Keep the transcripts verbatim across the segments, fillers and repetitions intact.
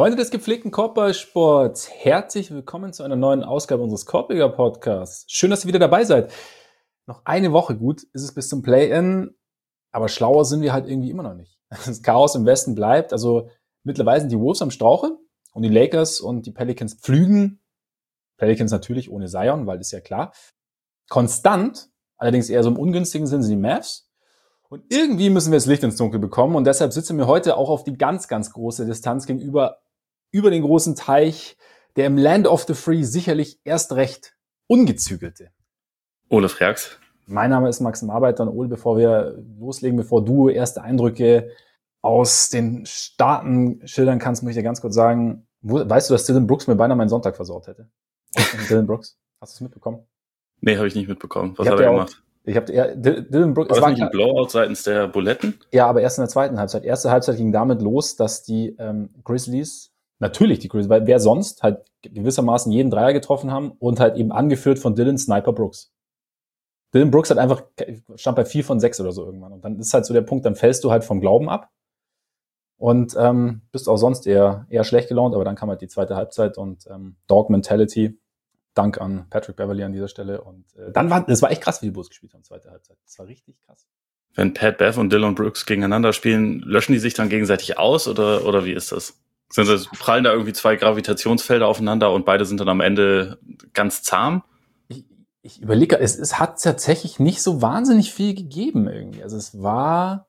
Freunde des gepflegten Korbballsports, herzlich willkommen zu einer neuen Ausgabe unseres Korbjäger Podcasts. Schön, dass ihr wieder dabei seid. Noch eine Woche gut ist es bis zum Play-In, aber schlauer sind wir halt irgendwie immer noch nicht. Das Chaos im Westen bleibt, also mittlerweile sind die Wolves am Strauche und die Lakers und die Pelicans pflügen. Pelicans natürlich ohne Zion, weil das ist ja klar. Konstant, allerdings eher so im ungünstigen Sinn, sind die Mavs. Und irgendwie müssen wir das Licht ins Dunkel bekommen und deshalb sitzen wir heute auch auf die ganz, ganz große Distanz gegenüber über den großen Teich, der im Land of the Free sicherlich erst recht ungezügelte. Ole Freaks. Mein Name ist Maxim Arbeiter und Ole, bevor wir loslegen, bevor du erste Eindrücke aus den Staaten schildern kannst, muss ich dir ganz kurz sagen, wo, weißt du, dass Dylan Brooks mir beinahe meinen Sonntag versaut hätte? Dylan Brooks, hast du es mitbekommen? Nee, habe ich nicht mitbekommen. Was hat er gemacht? Ich habe ja, Dylan Brooks. War das nicht ein Blowout seitens der Buletten? Ja, aber erst in der zweiten Halbzeit. Erste Halbzeit ging damit los, dass die ähm, Grizzlies, natürlich die Grizzlies, weil wer sonst, halt gewissermaßen jeden Dreier getroffen haben und halt eben angeführt von Dylan Sniper Brooks. Dylan Brooks hat einfach, stand bei vier von sechs oder so irgendwann. Und dann ist halt so der Punkt, dann fällst du halt vom Glauben ab und ähm, bist auch sonst eher eher schlecht gelaunt, aber dann kam halt die zweite Halbzeit und ähm, Dog Mentality. Dank an Patrick Beverley an dieser Stelle. Und äh, dann war, das war echt krass, wie die Bulls gespielt haben, zweite Halbzeit. Das war richtig krass. Wenn Pat Bev und Dylan Brooks gegeneinander spielen, löschen die sich dann gegenseitig aus oder oder wie ist das? Sind das prallen da irgendwie zwei Gravitationsfelder aufeinander und beide sind dann am Ende ganz zahm? Ich, ich überlege, es, es hat tatsächlich nicht so wahnsinnig viel gegeben irgendwie. Also es war,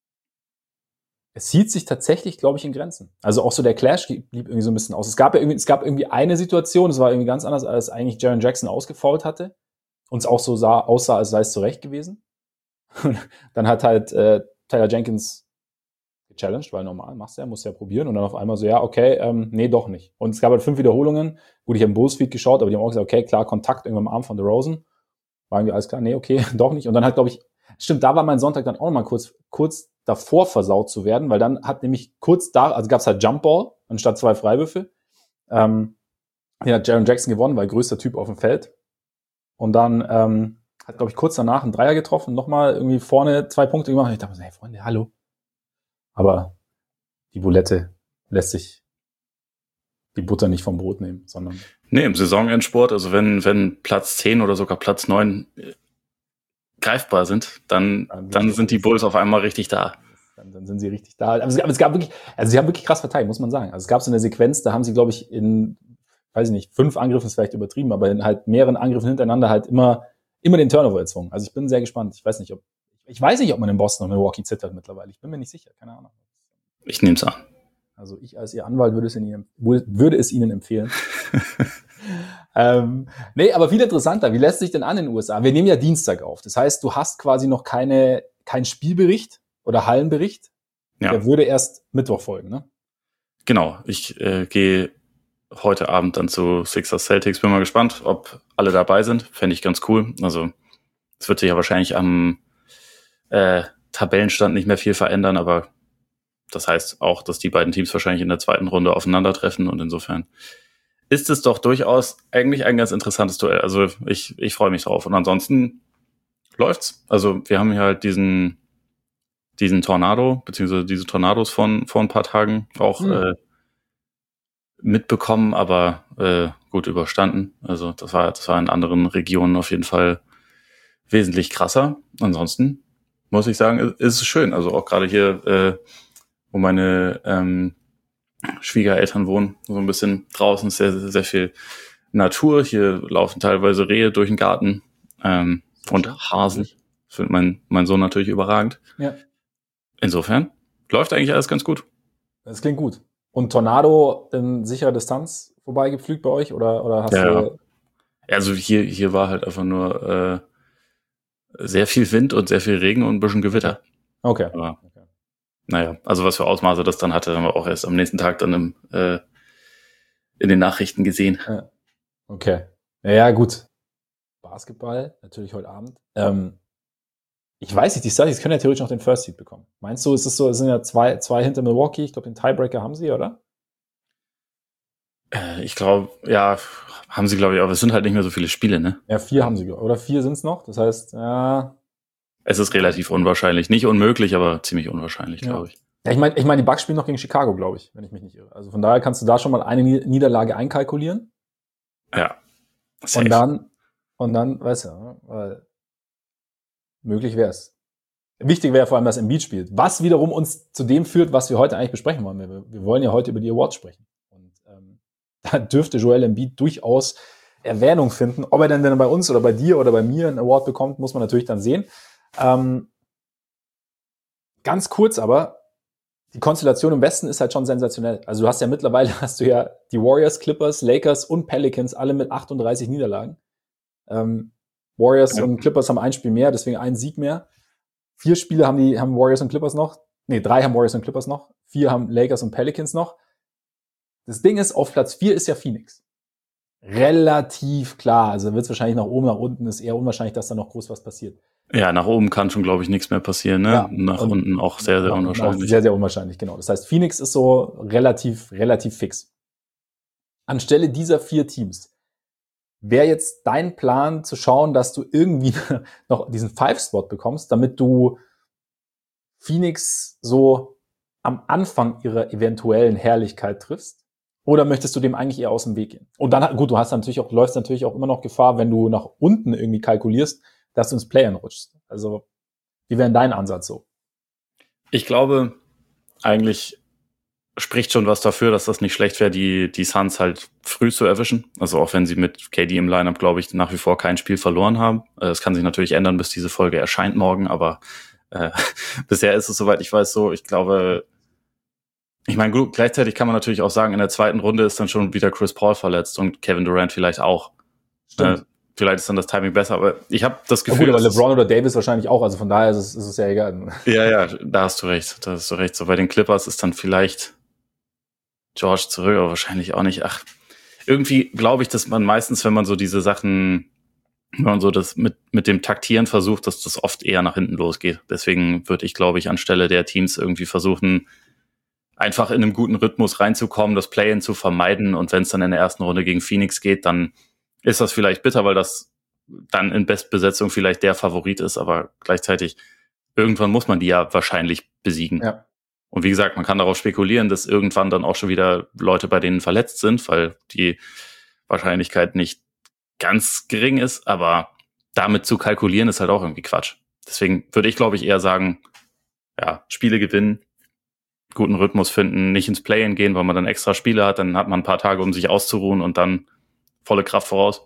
es hielt sich tatsächlich, glaube ich, in Grenzen. Also auch so der Clash blieb irgendwie so ein bisschen aus. Es gab ja irgendwie, es gab irgendwie eine Situation, es war irgendwie ganz anders, als eigentlich Jaren Jackson ausgefoult hatte und es auch so sah, aussah, als sei es zurecht gewesen. Dann hat halt äh, Tyler Jenkins gechallenged, weil normal machst du ja, musst ja probieren und dann auf einmal so, ja, okay, ähm, nee, doch nicht. Und es gab halt fünf Wiederholungen. Gut, ich habe im Bullsfeed geschaut, aber die haben auch gesagt, okay, klar, Kontakt irgendwann am Arm von DeRozan. War irgendwie alles klar, nee, okay, doch nicht. Und dann hat, glaube ich, stimmt, da war mein Sonntag dann auch noch mal kurz, kurz davor versaut zu werden, weil dann hat nämlich kurz da, also gab es halt Jumpball anstatt zwei Freiwürfe. Ähm, den hat Jaren Jackson gewonnen, weil größter Typ auf dem Feld. Und dann ähm, hat, glaube ich, kurz danach einen Dreier getroffen, nochmal irgendwie vorne zwei Punkte gemacht. Und ich dachte so, hey Freunde, hallo. Aber die Bulette lässt sich die Butter nicht vom Brot nehmen, sondern... Nee, im Saisonendsport, also wenn wenn Platz zehn oder sogar Platz neun greifbar sind, dann, dann, dann sind die Bulls auf einmal richtig da. Dann, dann sind sie richtig da. Aber es, aber es gab wirklich, also sie haben wirklich krass verteidigt, muss man sagen. Also es gab so eine Sequenz, da haben sie, glaube ich, in, weiß ich nicht, fünf Angriffen ist vielleicht übertrieben, aber in halt mehreren Angriffen hintereinander halt immer, immer den Turnover erzwungen. Also ich bin sehr gespannt. Ich weiß nicht, ob, ich weiß nicht, ob man in Boston und Milwaukee zittert mittlerweile. Ich bin mir nicht sicher, keine Ahnung. Ich nehme es an. Also ich als Ihr Anwalt würde es Ihnen, würde es Ihnen empfehlen. ähm, nee, aber viel interessanter. Wie lässt sich denn an in den U S A? Wir nehmen ja Dienstag auf. Das heißt, du hast quasi noch keine, kein Spielbericht oder Hallenbericht. Ja. Der würde erst Mittwoch folgen, ne? Genau. Ich äh, gehe heute Abend dann zu Sixers Celtics. Bin mal gespannt, ob alle dabei sind. Fände ich ganz cool. Also es wird sich ja wahrscheinlich am äh, Tabellenstand nicht mehr viel verändern, aber das heißt auch, dass die beiden Teams wahrscheinlich in der zweiten Runde aufeinandertreffen und insofern ist es doch durchaus eigentlich ein ganz interessantes Duell. Also ich, ich freue mich drauf. Und ansonsten läuft's. Also wir haben hier halt diesen, diesen Tornado, beziehungsweise diese Tornados von vor ein paar Tagen auch mhm. äh, mitbekommen, aber äh, gut überstanden. Also das war, das war in anderen Regionen auf jeden Fall wesentlich krasser. Ansonsten muss ich sagen, ist es schön. Also auch gerade hier, äh, wo meine ähm, Schwiegereltern wohnen, so ein bisschen draußen ist sehr, sehr, sehr viel Natur. Hier laufen teilweise Rehe durch den Garten ähm, und Hasen. Das findet mein, mein Sohn natürlich überragend. Ja. Insofern läuft eigentlich alles ganz gut. Das klingt gut. Und Tornado in sicherer Distanz vorbeigepflügt bei euch? Oder, oder hast ja, du... Also hier, hier war halt einfach nur äh, sehr viel Wind und sehr viel Regen und ein bisschen Gewitter. Okay. Aber, okay. Naja, also was für Ausmaße das dann hatte, haben wir auch erst am nächsten Tag dann im, äh, in den Nachrichten gesehen. Ja. Okay. Ja, ja, gut. Basketball, natürlich heute Abend. Ähm, ich weiß nicht, die Celtics können ja theoretisch noch den First Seed bekommen. Meinst du, ist es so, es sind ja zwei, zwei hinter Milwaukee, ich glaube, den Tiebreaker haben sie, oder? Äh, ich glaube, ja, haben sie, glaube ich, aber es sind halt nicht mehr so viele Spiele, ne? Ja, vier haben sie, oder vier sind es noch, das heißt, ja... Es ist relativ unwahrscheinlich. Nicht unmöglich, aber ziemlich unwahrscheinlich, ja. glaube ich. Ja, ich meine, ich mein, die Bucks spielen noch gegen Chicago, glaube ich, wenn ich mich nicht irre. Also von daher kannst du da schon mal eine Niederlage einkalkulieren. Ja. Safe. Und dann, und dann, weißt du, weil möglich wäre es. Wichtig wäre vor allem, dass Embiid spielt. Was wiederum uns zu dem führt, was wir heute eigentlich besprechen wollen. Wir, wir wollen ja heute über die Awards sprechen. Und ähm, da dürfte Joel Embiid durchaus Erwähnung finden. Ob er denn, denn bei uns oder bei dir oder bei mir einen Award bekommt, muss man natürlich dann sehen. Ähm, ganz kurz aber, die Konstellation im Westen ist halt schon sensationell. Also du hast ja mittlerweile, hast du ja die Warriors, Clippers, Lakers und Pelicans alle mit achtunddreißig Niederlagen. Ähm, Warriors ja. und Clippers haben ein Spiel mehr, deswegen einen Sieg mehr. Vier Spiele haben die haben Warriors und Clippers noch. Nee, drei haben Warriors und Clippers noch. Vier haben Lakers und Pelicans noch. Das Ding ist, auf Platz vier ist ja Phoenix. Relativ klar. Also wird es wahrscheinlich nach oben, nach unten. Ist eher unwahrscheinlich, dass da noch groß was passiert. Ja, nach oben kann schon, glaube ich, nichts mehr passieren. Ne? Ja, nach unten auch sehr, sehr unwahrscheinlich. Sehr, sehr unwahrscheinlich, genau. Das heißt, Phoenix ist so relativ, relativ fix. Anstelle dieser vier Teams wäre jetzt dein Plan zu schauen, dass du irgendwie noch diesen Five-Spot bekommst, damit du Phoenix so am Anfang ihrer eventuellen Herrlichkeit triffst? Oder möchtest du dem eigentlich eher aus dem Weg gehen? Und dann, gut, du hast natürlich auch, läufst natürlich auch immer noch Gefahr, wenn du nach unten irgendwie kalkulierst, dass du ins Play-In rutschst. Also, wie wäre dein Ansatz so? Ich glaube, eigentlich spricht schon was dafür, dass das nicht schlecht wäre, die, die Suns halt früh zu erwischen. Also auch wenn sie mit K D im Lineup, glaube ich, nach wie vor kein Spiel verloren haben. Es kann sich natürlich ändern, bis diese Folge erscheint morgen, aber äh, bisher ist es, soweit ich weiß, so. Ich glaube, ich meine, gut, gleichzeitig kann man natürlich auch sagen, in der zweiten Runde ist dann schon wieder Chris Paul verletzt und Kevin Durant vielleicht auch. Stimmt. Äh, vielleicht ist dann das Timing besser, aber ich habe das Gefühl, ja, gut, aber LeBron oder Davis wahrscheinlich auch, also von daher ist es, ist es ja egal. Ja, ja, da hast du recht, da hast du recht. So bei den Clippers ist dann vielleicht George zurück, aber wahrscheinlich auch nicht. Ach, irgendwie glaube ich, dass man meistens, wenn man so diese Sachen, wenn man so das mit mit dem Taktieren versucht, dass das oft eher nach hinten losgeht. Deswegen würde ich, glaube ich, anstelle der Teams irgendwie versuchen, einfach in einem guten Rhythmus reinzukommen, das Play-in zu vermeiden, und wenn es dann in der ersten Runde gegen Phoenix geht, dann ist das vielleicht bitter, weil das dann in Bestbesetzung vielleicht der Favorit ist, aber gleichzeitig irgendwann muss man die ja wahrscheinlich besiegen. Ja. Und wie gesagt, man kann darauf spekulieren, dass irgendwann dann auch schon wieder Leute bei denen verletzt sind, weil die Wahrscheinlichkeit nicht ganz gering ist, aber damit zu kalkulieren ist halt auch irgendwie Quatsch. Deswegen würde ich, glaube ich, eher sagen, ja, Spiele gewinnen, guten Rhythmus finden, nicht ins Play-in gehen, weil man dann extra Spiele hat, dann hat man ein paar Tage, um sich auszuruhen und dann volle Kraft voraus.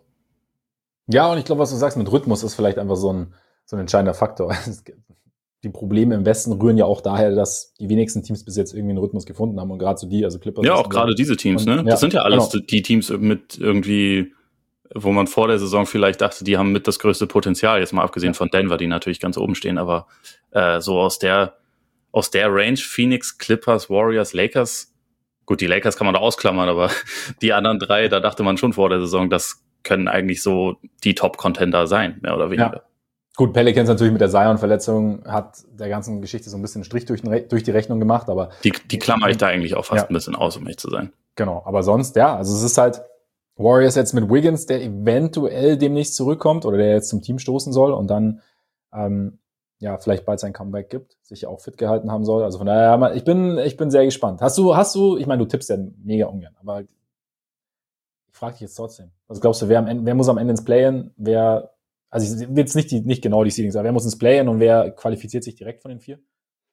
Ja, und ich glaube, was du sagst mit Rhythmus ist vielleicht einfach so ein, so ein entscheidender Faktor. Die Probleme im Westen rühren ja auch daher, dass die wenigsten Teams bis jetzt irgendwie einen Rhythmus gefunden haben und gerade so die, also Clippers. Ja, auch gerade diese Teams, und, ne? Das ja, sind ja alles genau. Die Teams mit irgendwie, wo man vor der Saison vielleicht dachte, die haben mit das größte Potenzial, jetzt mal abgesehen ja. von Denver, die natürlich ganz oben stehen, aber äh, so aus der aus der Range, Phoenix, Clippers, Warriors, Lakers, gut, die Lakers kann man da ausklammern, aber die anderen drei, da dachte man schon vor der Saison, das können eigentlich so die Top-Contender sein, mehr oder weniger. Ja. Gut, Pelicans natürlich mit der Zion-Verletzung hat der ganzen Geschichte so ein bisschen einen Strich durch, durch die Rechnung gemacht, aber die, die klammer ich da eigentlich auch fast ja. ein bisschen aus, um echt zu sein. Genau, aber sonst, ja, also es ist halt Warriors jetzt mit Wiggins, der eventuell demnächst zurückkommt oder der jetzt zum Team stoßen soll und dann ähm, ja vielleicht bald sein Comeback gibt, sich auch fit gehalten haben soll. Also von daher, ich bin ich bin sehr gespannt. Hast du, hast du, ich meine, du tippst ja mega ungern, aber ich frage dich jetzt trotzdem. Was glaubst du, wer, am Ende, wer muss am Ende ins Play-In, wer Also ich will jetzt nicht, die, nicht genau die Seedings, aber wer muss ins Play-In und wer qualifiziert sich direkt von den vier?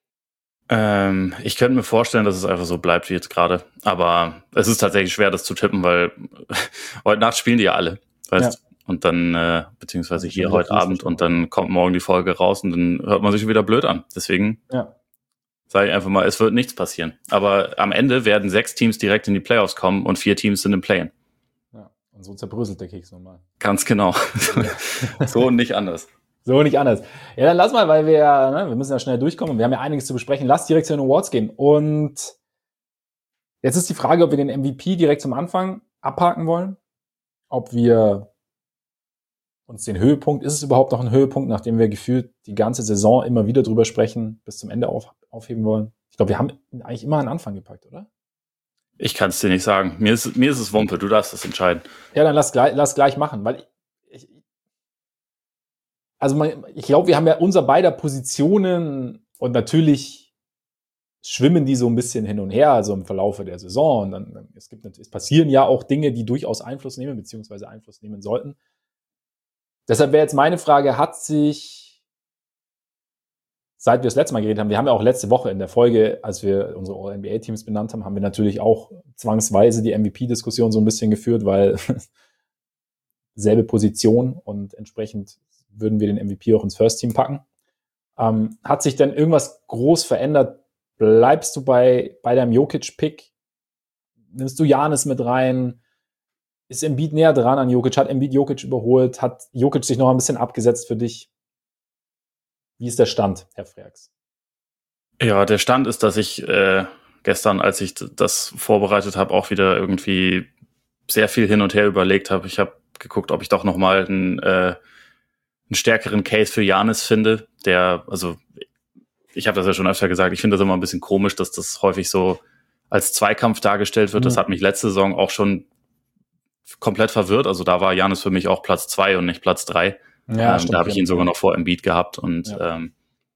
Ähm, ich könnte mir vorstellen, dass es einfach so bleibt wie jetzt gerade. Aber es ist tatsächlich schwer, das zu tippen, weil heute Nacht spielen die ja alle. Weißt? Ja. Und dann, äh, beziehungsweise hier heute Abend, und dann kommt morgen die Folge raus und dann hört man sich wieder blöd an. Deswegen ja. sage ich einfach mal, es wird nichts passieren. Aber am Ende werden sechs Teams direkt in die Playoffs kommen und vier Teams sind im Play-In. Und so zerbröselt der Keks nochmal. Ganz genau. So und nicht anders. So nicht anders. Ja, dann lass mal, weil wir, ne, wir müssen ja schnell durchkommen und wir haben ja einiges zu besprechen. Lass direkt zu den Awards gehen. Und jetzt ist die Frage, ob wir den M V P direkt zum Anfang abhaken wollen. Ob wir uns den Höhepunkt, ist es überhaupt noch ein Höhepunkt, nachdem wir gefühlt die ganze Saison immer wieder drüber sprechen, bis zum Ende auf, aufheben wollen? Ich glaube, wir haben eigentlich immer einen Anfang gepackt, oder? Ich kann es dir nicht sagen. Mir ist, mir ist es Wumpe, du darfst das entscheiden. Ja, dann lass gleich, lass gleich machen, weil ich, ich also man, ich glaube, wir haben ja unser beider Positionen und natürlich schwimmen die so ein bisschen hin und her, also im Verlaufe der Saison. Und dann, es gibt natürlich, es passieren ja auch Dinge, die durchaus Einfluss nehmen, beziehungsweise Einfluss nehmen sollten. Deshalb wäre jetzt meine Frage, hat sich, seit wir das letzte Mal geredet haben, wir haben ja auch letzte Woche in der Folge, als wir unsere All-N B A-Teams benannt haben, haben wir natürlich auch zwangsweise die M V P-Diskussion so ein bisschen geführt, weil selbe Position und entsprechend würden wir den M V P auch ins First-Team packen. Ähm, hat sich denn irgendwas groß verändert? Bleibst du bei, bei deinem Jokic-Pick? Nimmst du Giannis mit rein? Ist Embiid näher dran an Jokic? Hat Embiid Jokic überholt? Hat Jokic sich noch ein bisschen abgesetzt für dich? Wie ist der Stand, Herr Freaks? Ja, der Stand ist, dass ich äh, gestern, als ich das vorbereitet habe, auch wieder irgendwie sehr viel hin und her überlegt habe. Ich habe geguckt, ob ich doch noch mal einen, äh, einen stärkeren Case für Giannis finde. Der, also ich habe das ja schon öfter gesagt, ich finde das immer ein bisschen komisch, dass das häufig so als Zweikampf dargestellt wird. Mhm. Das hat mich letzte Saison auch schon komplett verwirrt. Also da war Giannis für mich auch Platz zwei und nicht Platz drei. Ja, ähm, da habe ich ihn sogar noch vor Embiid gehabt. Und ja. ähm,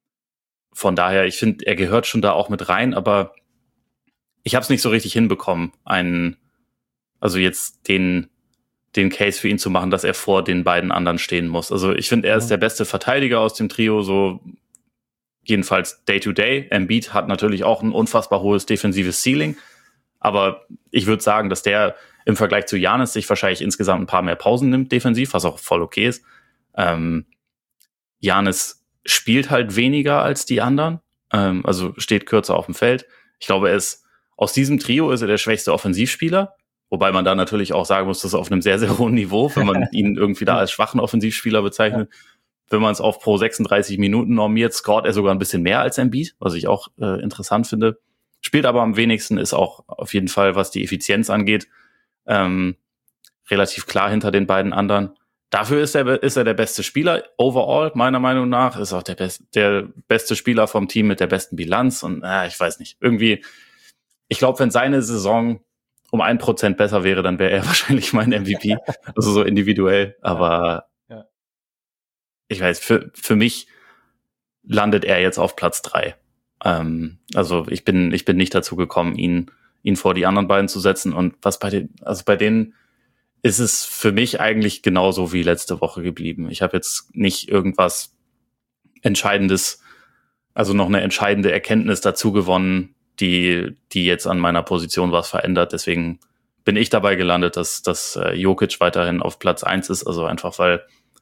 von daher, ich finde, er gehört schon da auch mit rein, aber ich habe es nicht so richtig hinbekommen, einen, also jetzt den, den Case für ihn zu machen, dass er vor den beiden anderen stehen muss. Also ich finde, er ist der beste Verteidiger aus dem Trio, so jedenfalls Day-to-Day. Embiid hat natürlich auch ein unfassbar hohes defensives Ceiling, aber ich würde sagen, dass der im Vergleich zu Giannis sich wahrscheinlich insgesamt ein paar mehr Pausen nimmt defensiv, was auch voll okay ist. Ähm, Giannis spielt halt weniger als die anderen, ähm, also steht kürzer auf dem Feld. Ich glaube, er ist aus diesem Trio ist er der schwächste Offensivspieler, wobei man da natürlich auch sagen muss, das ist auf einem sehr, sehr hohen Niveau, wenn man ihn irgendwie da als schwachen Offensivspieler bezeichnet. Ja. Wenn man es auf pro sechsunddreißig Minuten normiert, scoret er sogar ein bisschen mehr als Embiid, was ich auch äh, interessant finde. Spielt aber am wenigsten, ist auch auf jeden Fall, was die Effizienz angeht, ähm, relativ klar hinter den beiden anderen. Dafür ist er, ist er der beste Spieler overall, meiner Meinung nach. Ist auch der, best, der beste Spieler vom Team mit der besten Bilanz. Und äh, ich weiß nicht, irgendwie, ich glaube, wenn seine Saison um ein Prozent besser wäre, dann wäre er wahrscheinlich mein M V P. Also so individuell. Aber ja. Ja. Ich weiß, für, für mich landet er jetzt auf Platz drei. Ähm, also ich bin, ich bin nicht dazu gekommen, ihn, ihn vor die anderen beiden zu setzen. Und was bei den, also bei denen ist es für mich eigentlich genauso wie letzte Woche geblieben. Ich habe jetzt nicht irgendwas Entscheidendes, also noch eine entscheidende Erkenntnis dazu gewonnen, die, die jetzt an meiner Position was verändert. Deswegen bin ich dabei gelandet, dass, dass äh, Jokic weiterhin auf Platz eins ist. Also einfach, weil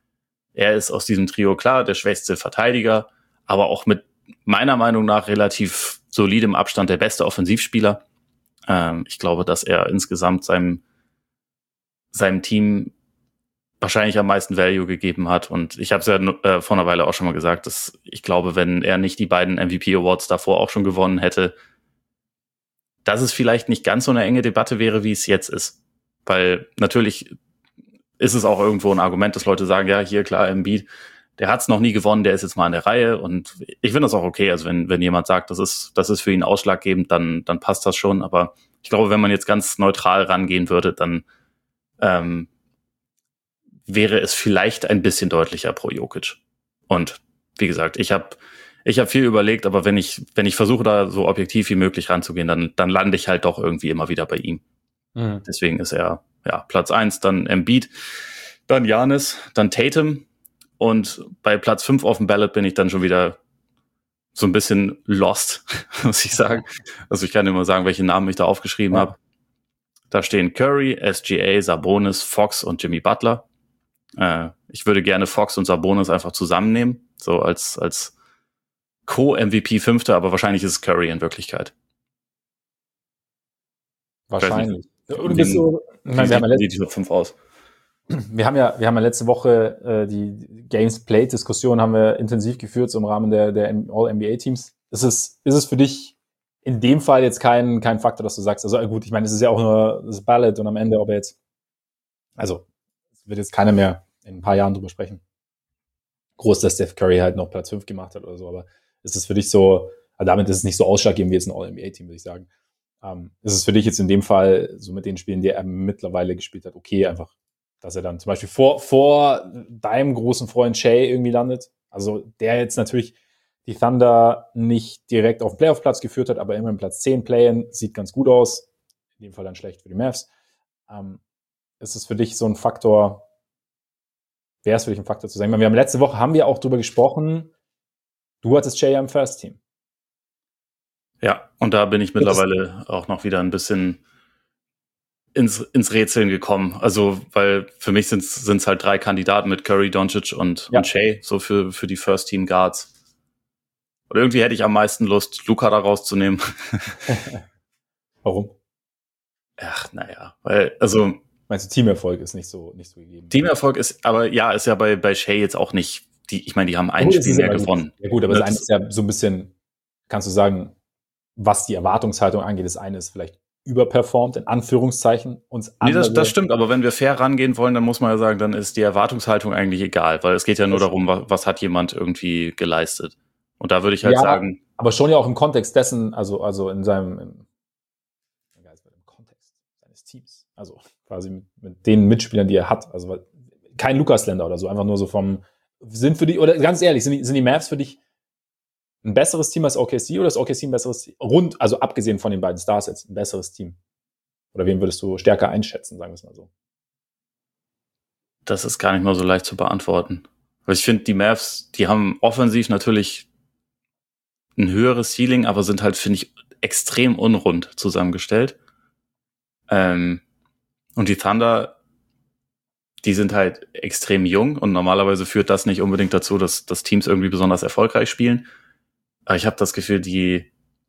er ist aus diesem Trio klar der schwächste Verteidiger, aber auch mit meiner Meinung nach relativ solidem Abstand der beste Offensivspieler. Ähm, ich glaube, dass er insgesamt seinem seinem Team wahrscheinlich am meisten Value gegeben hat. Und ich habe es ja äh, vor einer Weile auch schon mal gesagt, dass ich glaube, wenn er nicht die beiden M V P Awards davor auch schon gewonnen hätte, dass es vielleicht nicht ganz so eine enge Debatte wäre, wie es jetzt ist. Weil natürlich ist es auch irgendwo ein Argument, dass Leute sagen, ja, hier klar, Embiid, der hat es noch nie gewonnen, der ist jetzt mal in der Reihe. Und ich finde das auch okay. Also wenn wenn jemand sagt, das ist das ist für ihn ausschlaggebend, dann dann passt das schon. Aber ich glaube, wenn man jetzt ganz neutral rangehen würde, dann ähm, wäre es vielleicht ein bisschen deutlicher pro Jokic. Und wie gesagt, ich habe ich hab viel überlegt, aber wenn ich wenn ich versuche, da so objektiv wie möglich ranzugehen, dann dann lande ich halt doch irgendwie immer wieder bei ihm. Mhm. Deswegen ist er ja Platz eins, dann Embiid, dann Giannis, dann Tatum und bei Platz fünf auf dem Ballot bin ich dann schon wieder so ein bisschen lost, muss ich sagen. Also ich kann immer sagen, welche Namen ich da aufgeschrieben ja. habe. Da stehen Curry, S G A, Sabonis, Fox und Jimmy Butler. Äh, ich würde gerne Fox und Sabonis einfach zusammennehmen, so als als Co-M V P Fünfter, aber wahrscheinlich ist es Curry in Wirklichkeit. Wahrscheinlich. Wie, wie, so, wie nein, sieht, sieht die fünf aus? Wir haben ja, wir haben ja letzte Woche äh, die Games Played Diskussion haben wir intensiv geführt, so im Rahmen der der All-N B A Teams. Ist es ist es für dich in dem Fall jetzt kein kein Faktor, dass du sagst, also gut, ich meine, es ist ja auch nur das Ballot und am Ende, ob er jetzt, also es wird jetzt keiner mehr in ein paar Jahren drüber sprechen. Groß, dass Steph Curry halt noch Platz fünf gemacht hat oder so, aber ist es für dich so, also damit ist es nicht so ausschlaggebend wie jetzt ein All-N B A Team, würde ich sagen. Ähm, ist es für dich jetzt in dem Fall, so mit den Spielen, die er mittlerweile gespielt hat, okay, einfach, dass er dann zum Beispiel vor, vor deinem großen Freund Shai irgendwie landet? Also der jetzt natürlich, die Thunder nicht direkt auf den Playoff-Platz geführt hat, aber immerhin Platz zehn Play-in, sieht ganz gut aus. In dem Fall dann schlecht für die Mavs. Ähm, ist es für dich so ein Faktor, wäre es für dich ein Faktor zu sagen? Wir haben letzte Woche, haben wir auch drüber gesprochen, du hattest Jay im First Team. Ja, und da bin ich mittlerweile auch noch wieder ein bisschen ins, ins Rätseln gekommen. Also, weil für mich sind es halt drei Kandidaten mit Curry, Doncic und, ja. und Shea, so für, für die First Team Guards. Und irgendwie hätte ich am meisten Lust, Luka da rauszunehmen. Warum? Ach, naja, weil, also. Meinst du, Teamerfolg ist nicht so, nicht so gegeben? Teamerfolg ist, aber ja, ist ja bei, bei Shea jetzt auch nicht, die, ich meine, die haben ein oh, Spiel mehr gewonnen. Ja gut, aber das, das eine ist ja so ein bisschen, kannst du sagen, was die Erwartungshaltung angeht, das eine ist vielleicht überperformt, in Anführungszeichen. Uns nee, das, das stimmt, aber wenn wir fair rangehen wollen, dann muss man ja sagen, dann ist die Erwartungshaltung eigentlich egal, weil es geht ja nur darum, was, was hat jemand irgendwie geleistet. Und da würde ich halt ja, sagen. Aber schon ja auch im Kontext dessen, also, also in seinem, im, im Kontext seines Teams. Also quasi mit, mit den Mitspielern, die er hat. Also kein Lukas-Länder oder so, einfach nur so vom, sind für die, oder ganz ehrlich, sind die, sind die Mavs für dich ein besseres Team als O K C oder ist O K C ein besseres Team? Rund, also abgesehen von den beiden Stars jetzt, ein besseres Team? Oder wen würdest du stärker einschätzen, sagen wir es mal so? Das ist gar nicht mal so leicht zu beantworten. Weil ich finde, die Mavs, die haben offensiv natürlich ein höheres Ceiling, aber sind halt, finde ich, extrem unrund zusammengestellt. Ähm, und die Thunder, die sind halt extrem jung und normalerweise führt das nicht unbedingt dazu, dass, dass Teams irgendwie besonders erfolgreich spielen. Aber ich habe das Gefühl, die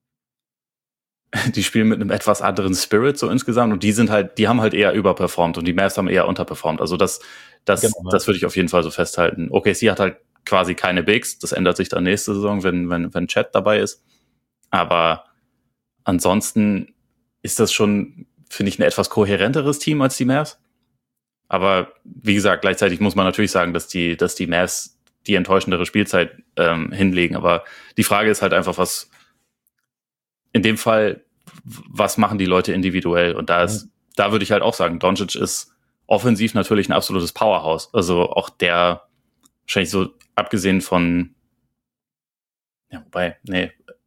die spielen mit einem etwas anderen Spirit so insgesamt und die sind halt, die haben halt eher überperformt und die Mavs haben eher unterperformt. Also das, das, genau, das würde ich auf jeden Fall so festhalten. O K C hat halt quasi keine Bigs. Das ändert sich dann nächste Saison, wenn, wenn, wenn Chet dabei ist. Aber ansonsten ist das schon, finde ich, ein etwas kohärenteres Team als die Mavs. Aber wie gesagt, gleichzeitig muss man natürlich sagen, dass die, dass die Mavs die enttäuschendere Spielzeit ähm, hinlegen. Aber die Frage ist halt einfach, was in dem Fall, was machen die Leute individuell? Und da ist, mhm. da würde ich halt auch sagen, Doncic ist offensiv natürlich ein absolutes Powerhouse. Also auch der, wahrscheinlich so abgesehen von, ja, wobei, nee,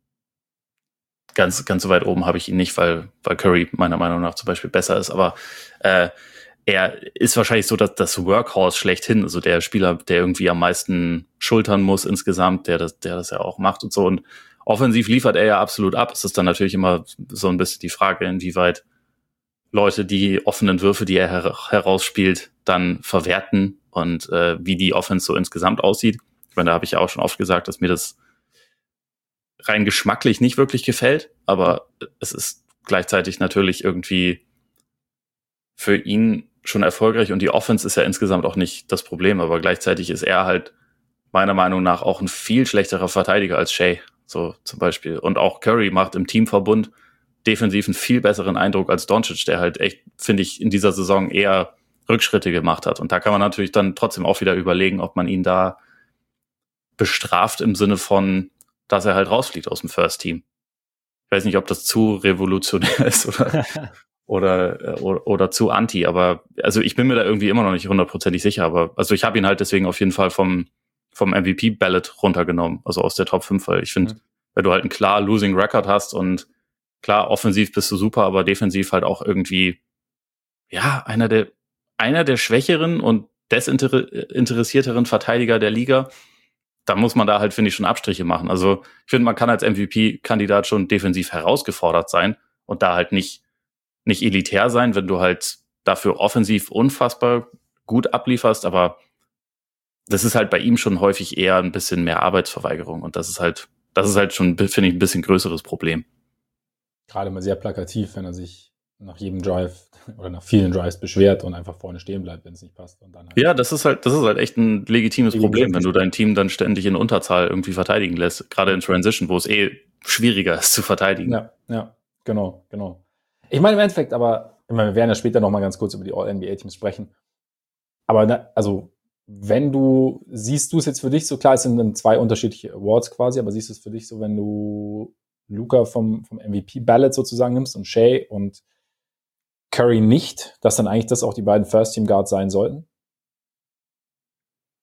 ganz, ganz so weit oben habe ich ihn nicht, weil, weil Curry meiner Meinung nach zum Beispiel besser ist. Aber äh, er ist wahrscheinlich so das, das Workhorse schlechthin, also der Spieler, der irgendwie am meisten schultern muss insgesamt, der das, der das ja auch macht und so. Und offensiv liefert er ja absolut ab. Es ist dann natürlich immer so ein bisschen die Frage, inwieweit Leute die offenen Würfe, die er her- herausspielt, dann verwerten und äh, wie die Offense so insgesamt aussieht. Ich meine, da habe ich ja auch schon oft gesagt, dass mir das rein geschmacklich nicht wirklich gefällt, aber es ist gleichzeitig natürlich irgendwie für ihn schon erfolgreich und die Offense ist ja insgesamt auch nicht das Problem, aber gleichzeitig ist er halt meiner Meinung nach auch ein viel schlechterer Verteidiger als Shea. So zum Beispiel. Und auch Curry macht im Teamverbund defensiv einen viel besseren Eindruck als Doncic, der halt echt, finde ich, in dieser Saison eher Rückschritte gemacht hat. Und da kann man natürlich dann trotzdem auch wieder überlegen, ob man ihn da bestraft im Sinne von, dass er halt rausfliegt aus dem First Team. Ich weiß nicht, ob das zu revolutionär ist oder, oder, oder, oder zu anti, aber also ich bin mir da irgendwie immer noch nicht hundertprozentig sicher, aber also ich habe ihn halt deswegen auf jeden Fall vom vom M V P-Ballot runtergenommen, also aus der Top fünf, weil ich finde, mhm. wenn du halt einen klar Losing Record hast und klar, offensiv bist du super, aber defensiv halt auch irgendwie, ja, einer der, einer der schwächeren und desinteressierteren Verteidiger der Liga, da muss man da halt, finde ich, schon Abstriche machen. Also ich finde, man kann als M V P-Kandidat schon defensiv herausgefordert sein und da halt nicht, nicht elitär sein, wenn du halt dafür offensiv unfassbar gut ablieferst, aber das ist halt bei ihm schon häufig eher ein bisschen mehr Arbeitsverweigerung und das ist halt, das ist halt schon, finde ich, ein bisschen größeres Problem. Gerade mal sehr plakativ, wenn er sich nach jedem Drive oder nach vielen Drives beschwert und einfach vorne stehen bleibt, wenn es nicht passt. Und dann halt ja, das ist halt, das ist halt echt ein legitimes Legitim Problem, wenn du dein Team dann ständig in Unterzahl irgendwie verteidigen lässt, gerade in Transition, wo es eh schwieriger ist zu verteidigen. Ja, ja, genau, genau. Ich meine im Endeffekt, aber ich meine, wir werden ja später nochmal ganz kurz über die All-N B A-Teams sprechen. Aber na, also wenn du, siehst du es jetzt für dich so, klar, es sind dann zwei unterschiedliche Awards quasi, aber siehst du es für dich so, wenn du Luka vom, vom M V P-Ballot sozusagen nimmst und Shea und Curry nicht, dass dann eigentlich das auch die beiden First-Team-Guards sein sollten?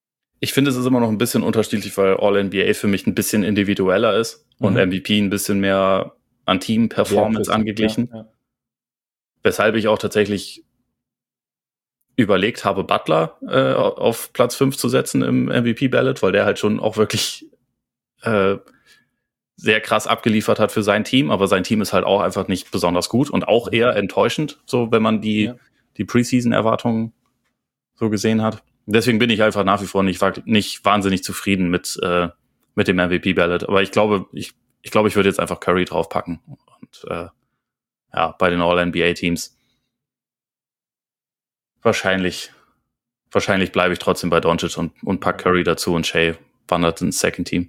ich finde, es ist immer noch ein bisschen unterschiedlich, weil All-N B A für mich ein bisschen individueller ist mhm. und M V P ein bisschen mehr an Team-Performance ja, angeglichen. Ja, ja. Weshalb ich auch tatsächlich überlegt habe, Butler äh, auf Platz fünf zu setzen im M V P-Ballot, weil der halt schon auch wirklich äh, sehr krass abgeliefert hat für sein Team, aber sein Team ist halt auch einfach nicht besonders gut und auch eher enttäuschend, so wenn man die, ja. die Preseason-Erwartungen so gesehen hat. Deswegen bin ich einfach nach wie vor nicht, nicht wahnsinnig zufrieden mit, äh, mit dem M V P-Ballot. Aber ich glaube, ich, ich glaube, ich würde jetzt einfach Curry draufpacken. Und äh, ja, bei den All-N B A-Teams wahrscheinlich, wahrscheinlich bleibe ich trotzdem bei Doncic und, und pack Curry dazu und Shea wandert ins Second Team.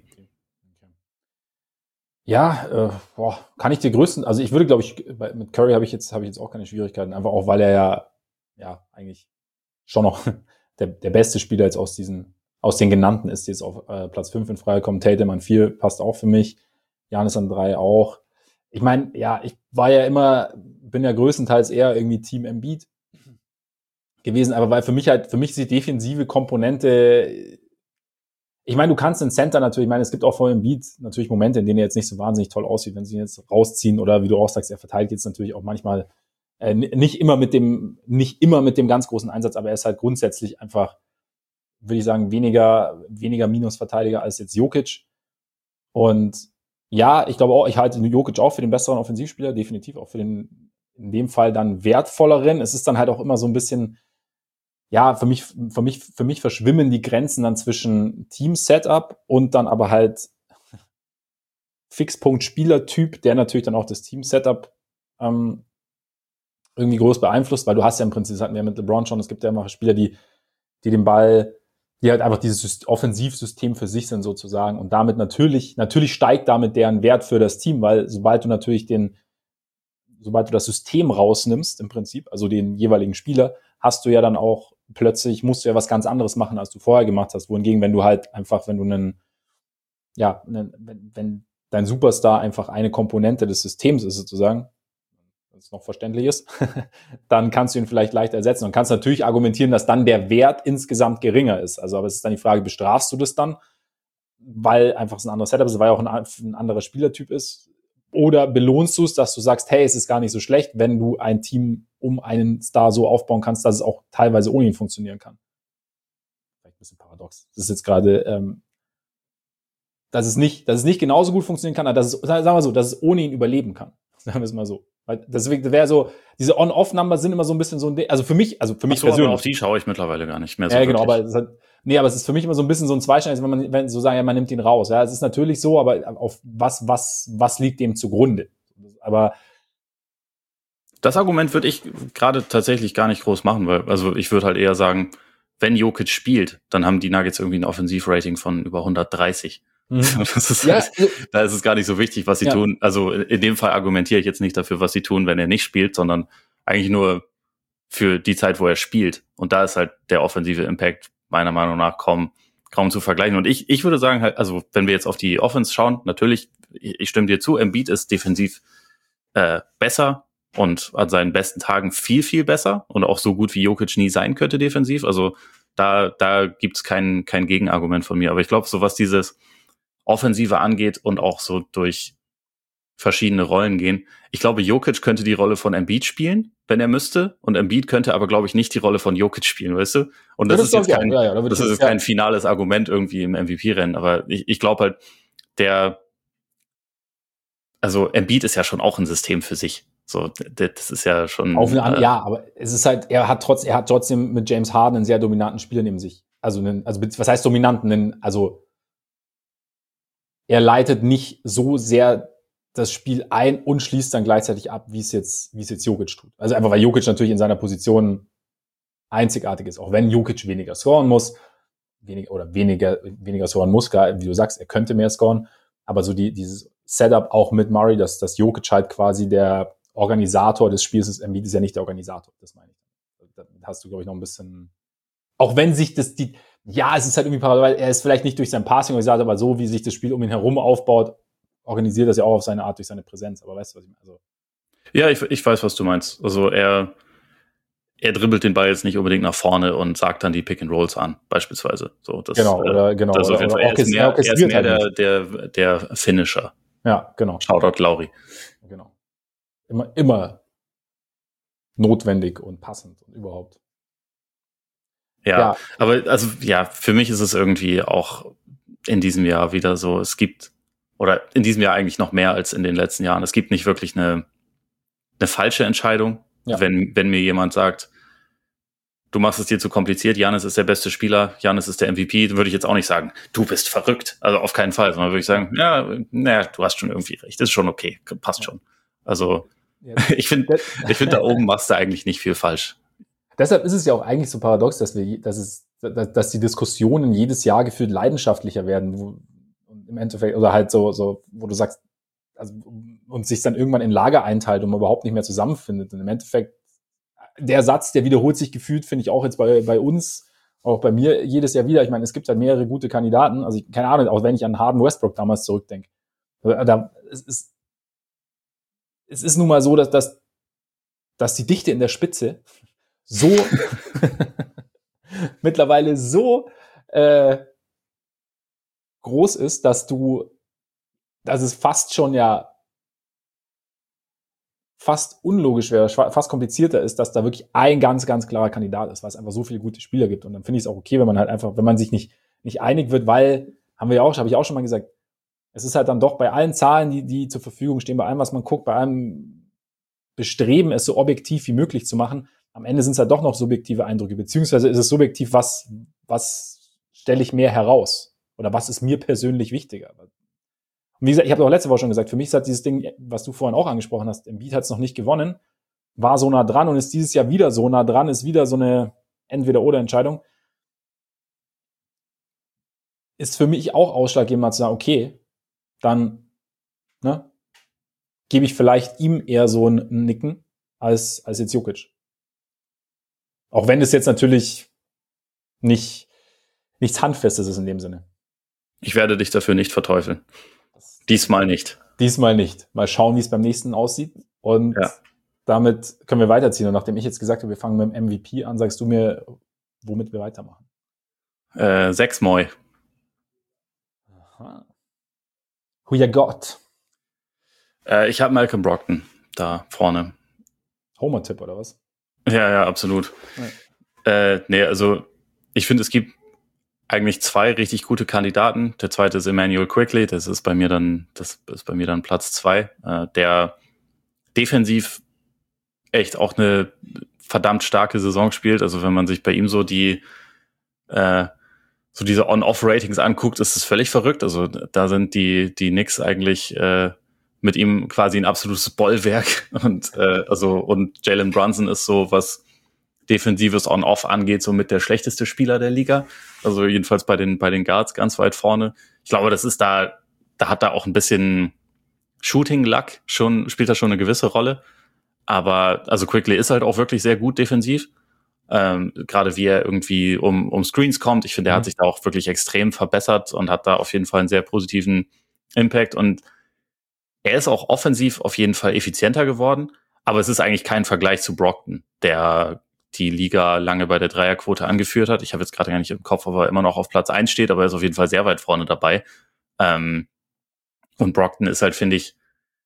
Ja, äh, boah, kann ich dir größten, also ich würde, glaube ich, bei, mit Curry habe ich jetzt habe ich jetzt auch keine Schwierigkeiten, einfach auch, weil er ja, ja, eigentlich schon noch der, der beste Spieler jetzt aus diesen, aus den genannten ist, die jetzt auf äh, Platz fünf in Frage kommen. Tatum an vier passt auch für mich, Giannis an drei auch. Ich meine, ja, ich war ja immer, bin ja größtenteils eher irgendwie Team Embiid gewesen, aber weil für mich halt, für mich ist die defensive Komponente, ich meine, du kannst den Center natürlich, ich meine, es gibt auch vor Embiid natürlich Momente, in denen er jetzt nicht so wahnsinnig toll aussieht, wenn sie ihn jetzt rausziehen oder wie du auch sagst, er verteidigt jetzt natürlich auch manchmal äh, nicht immer mit dem, nicht immer mit dem ganz großen Einsatz, aber er ist halt grundsätzlich einfach, würde ich sagen, weniger, weniger Minusverteidiger als jetzt Jokic. Und ja, ich glaube auch, ich halte Jokic auch für den besseren Offensivspieler, definitiv auch für den, in dem Fall dann wertvolleren. Es ist dann halt auch immer so ein bisschen, ja, für mich, für mich, für mich verschwimmen die Grenzen dann zwischen Team-Setup und dann aber halt Fixpunkt-Spielertyp, der natürlich dann auch das Team-Setup ähm, irgendwie groß beeinflusst, weil du hast ja im Prinzip, das hatten wir mit LeBron schon, es gibt ja immer Spieler, die, die den Ball, die halt einfach dieses Offensivsystem für sich sind sozusagen und damit natürlich, natürlich steigt damit deren Wert für das Team, weil sobald du natürlich den, sobald du das System rausnimmst im Prinzip, also den jeweiligen Spieler, hast du ja dann auch plötzlich, musst du ja was ganz anderes machen, als du vorher gemacht hast. Wohingegen, wenn du halt einfach, wenn du einen, ja, einen, wenn, wenn dein Superstar einfach eine Komponente des Systems ist sozusagen, das noch verständlich ist, dann kannst du ihn vielleicht leicht ersetzen und kannst natürlich argumentieren, dass dann der Wert insgesamt geringer ist. Also, aber es ist dann die Frage, bestrafst du das dann, weil einfach ein anderes Setup ist, weil auch ein, ein anderer Spielertyp ist? Oder belohnst du es, dass du sagst, hey, es ist gar nicht so schlecht, wenn du ein Team um einen Star so aufbauen kannst, dass es auch teilweise ohne ihn funktionieren kann? Vielleicht ein bisschen paradox. Das ist jetzt gerade, ähm, dass es nicht, dass es nicht genauso gut funktionieren kann, aber dass es, sagen wir so, dass es ohne ihn überleben kann. Sagen wir es mal so. Weil deswegen wäre so, diese On-Off-Number sind immer so ein bisschen so ein, also für mich, also für mich so, persönlich. Aber auf die schaue ich mittlerweile gar nicht mehr so. Ja, genau, aber es hat, nee, aber es ist für mich immer so ein bisschen so ein Zweischneid, wenn man, wenn so sagen, ja, man nimmt ihn raus. Ja, es ist natürlich so, aber auf was, was, was liegt dem zugrunde? Aber das Argument würde ich gerade tatsächlich gar nicht groß machen, weil, also ich würde halt eher sagen, wenn Jokic spielt, dann haben die Nuggets irgendwie ein Offensivrating von über hundertdreißig. Mhm. Das ist ja, halt, da ist es gar nicht so wichtig, was sie ja. tun. Also in dem Fall argumentiere ich jetzt nicht dafür, was sie tun, wenn er nicht spielt, sondern eigentlich nur für die Zeit, wo er spielt. Und da ist halt der offensive Impact meiner Meinung nach kaum, kaum zu vergleichen. Und ich, ich würde sagen halt, also wenn wir jetzt auf die Offense schauen, natürlich, ich, ich stimme dir zu, Embiid ist defensiv äh, besser und an seinen besten Tagen viel, viel besser und auch so gut wie Jokic nie sein könnte defensiv. Also da, da gibt's kein, kein Gegenargument von mir. Aber ich glaube, so was dieses Offensive angeht und auch so durch verschiedene Rollen gehen. Ich glaube, Jokic könnte die Rolle von Embiid spielen, wenn er müsste. Und Embiid könnte aber, glaube ich, nicht die Rolle von Jokic spielen, weißt du? Und das, ja, das ist jetzt kein, ja, ja, das ist jetzt kein finales Argument irgendwie im M V P-Rennen. Aber ich, ich glaube halt, der, also Embiid ist ja schon auch ein System für sich. So, das ist ja schon. Auf eine, äh, ja, aber es ist halt, er hat trotz, er hat trotzdem mit James Harden einen sehr dominanten Spieler neben sich. Also, einen, also was heißt dominanten? Einen, also er leitet nicht so sehr das Spiel ein und schließt dann gleichzeitig ab, wie es jetzt, wie es jetzt Jokic tut. Also einfach, weil Jokic natürlich in seiner Position einzigartig ist. Auch wenn Jokic weniger scoren muss, weniger, oder weniger, weniger scoren muss, gar, wie du sagst, er könnte mehr scoren. Aber so die, dieses Setup auch mit Murray, dass, dass Jokic halt quasi der Organisator des Spiels ist. Embiid ist ja nicht der Organisator, das meine ich. Da hast du, glaube ich, noch ein bisschen, auch wenn sich das, die, ja, es ist halt irgendwie parallel, er ist vielleicht nicht durch sein Passing organisiert, aber so, wie sich das Spiel um ihn herum aufbaut, organisiert das ja auch auf seine Art durch seine Präsenz. Aber weißt du, was ich meine? Also ja, ich, ich weiß, was du meinst. Also er, er dribbelt den Ball jetzt nicht unbedingt nach vorne und sagt dann die Pick and Rolls an, beispielsweise. So, das, genau, oder, genau. Das oder, auf jeden oder Fall. Er ist mehr, er ist mehr halt der, der, der Finisher. Ja, genau. Shoutout Lauri. Genau. Immer, immer notwendig und passend und überhaupt. Ja, ja, aber also ja, für mich ist es irgendwie auch in diesem Jahr wieder so, es gibt, oder in diesem Jahr eigentlich noch mehr als in den letzten Jahren, es gibt nicht wirklich eine, eine falsche Entscheidung, ja. wenn, wenn mir jemand sagt, du machst es dir zu kompliziert, Giannis ist der beste Spieler, Giannis ist der M V P, würde ich jetzt auch nicht sagen, du bist verrückt, also auf keinen Fall, sondern würde ich sagen, ja, naja, du hast schon irgendwie recht, ist schon okay, passt schon. Also ja. ich finde, ich finde da oben machst du eigentlich nicht viel falsch. Deshalb ist es ja auch eigentlich so paradox, dass wir, dass es, dass die Diskussionen jedes Jahr gefühlt leidenschaftlicher werden, wo, im Endeffekt, oder halt so, so, wo du sagst, also, und sich dann irgendwann in Lager einteilt und man überhaupt nicht mehr zusammenfindet. Und im Endeffekt, der Satz, der wiederholt sich gefühlt, finde ich auch jetzt bei, bei uns, auch bei mir jedes Jahr wieder. Ich meine, es gibt halt mehrere gute Kandidaten. Also, ich, keine Ahnung, auch wenn ich an Harden Westbrook damals zurückdenke. Da, es ist, es ist nun mal so, dass, dass, dass die Dichte in der Spitze so mittlerweile so äh, groß ist, dass du, dass es fast schon ja fast unlogisch wäre, fast komplizierter ist, dass da wirklich ein ganz, ganz klarer Kandidat ist, weil es einfach so viele gute Spieler gibt. Und dann finde ich es auch okay, wenn man halt einfach, wenn man sich nicht, nicht einig wird, weil, haben wir ja auch, habe ich auch schon mal gesagt, es ist halt dann doch bei allen Zahlen, die, die zur Verfügung stehen, bei allem, was man guckt, bei allem Bestreben, es so objektiv wie möglich zu machen, am Ende sind es halt doch noch subjektive Eindrücke, beziehungsweise ist es subjektiv, was, was stelle ich mehr heraus? Oder was ist mir persönlich wichtiger? Und wie gesagt, ich habe auch letzte Woche schon gesagt, für mich ist halt dieses Ding, was du vorhin auch angesprochen hast, Embiid hat es noch nicht gewonnen, war so nah dran und ist dieses Jahr wieder so nah dran, ist wieder so eine Entweder-oder-Entscheidung. Ist für mich auch ausschlaggebend, mal zu sagen, okay, dann ne, gebe ich vielleicht ihm eher so ein Nicken als, als jetzt Jokic. Auch wenn es jetzt natürlich nicht, nichts Handfestes ist in dem Sinne. Ich werde dich dafür nicht verteufeln. Diesmal nicht. Diesmal nicht. Mal schauen, wie es beim nächsten aussieht. Und ja. damit können wir weiterziehen. Und nachdem ich jetzt gesagt habe, wir fangen mit dem M V P an, sagst du mir, womit wir weitermachen? Äh, sechs Moi. Aha. Who you got? Äh, ich habe Malcolm Brogdon da vorne. Homer-Tipp oder was? Ja, ja, absolut. Ja. Äh, nee, also ich finde, es gibt eigentlich zwei richtig gute Kandidaten. Der zweite ist Emmanuel Quickley, das ist bei mir dann, das ist bei mir dann Platz zwei, äh, der defensiv echt auch eine verdammt starke Saison spielt. Also wenn man sich bei ihm so die äh, so diese On-Off-Ratings anguckt, ist es völlig verrückt. Also da sind die die Knicks eigentlich äh, mit ihm quasi ein absolutes Bollwerk und äh, also und Jalen Brunson ist so, was defensives On-Off angeht, so mit der schlechteste Spieler der Liga. Also jedenfalls bei den bei den Guards ganz weit vorne. Ich glaube, das ist da da hat da auch ein bisschen Shooting-Luck schon, spielt da schon eine gewisse Rolle. Aber also Quickley ist halt auch wirklich sehr gut defensiv. Ähm, gerade wie er irgendwie um, um Screens kommt. Ich finde, er mhm. hat sich da auch wirklich extrem verbessert und hat da auf jeden Fall einen sehr positiven Impact. Und er ist auch offensiv auf jeden Fall effizienter geworden. Aber es ist eigentlich kein Vergleich zu Brogdon, der die Liga lange bei der Dreierquote angeführt hat. Ich habe jetzt gerade gar nicht im Kopf, ob er immer noch auf Platz eins steht, aber er ist auf jeden Fall sehr weit vorne dabei. Ähm, und Brogdon ist halt, finde ich,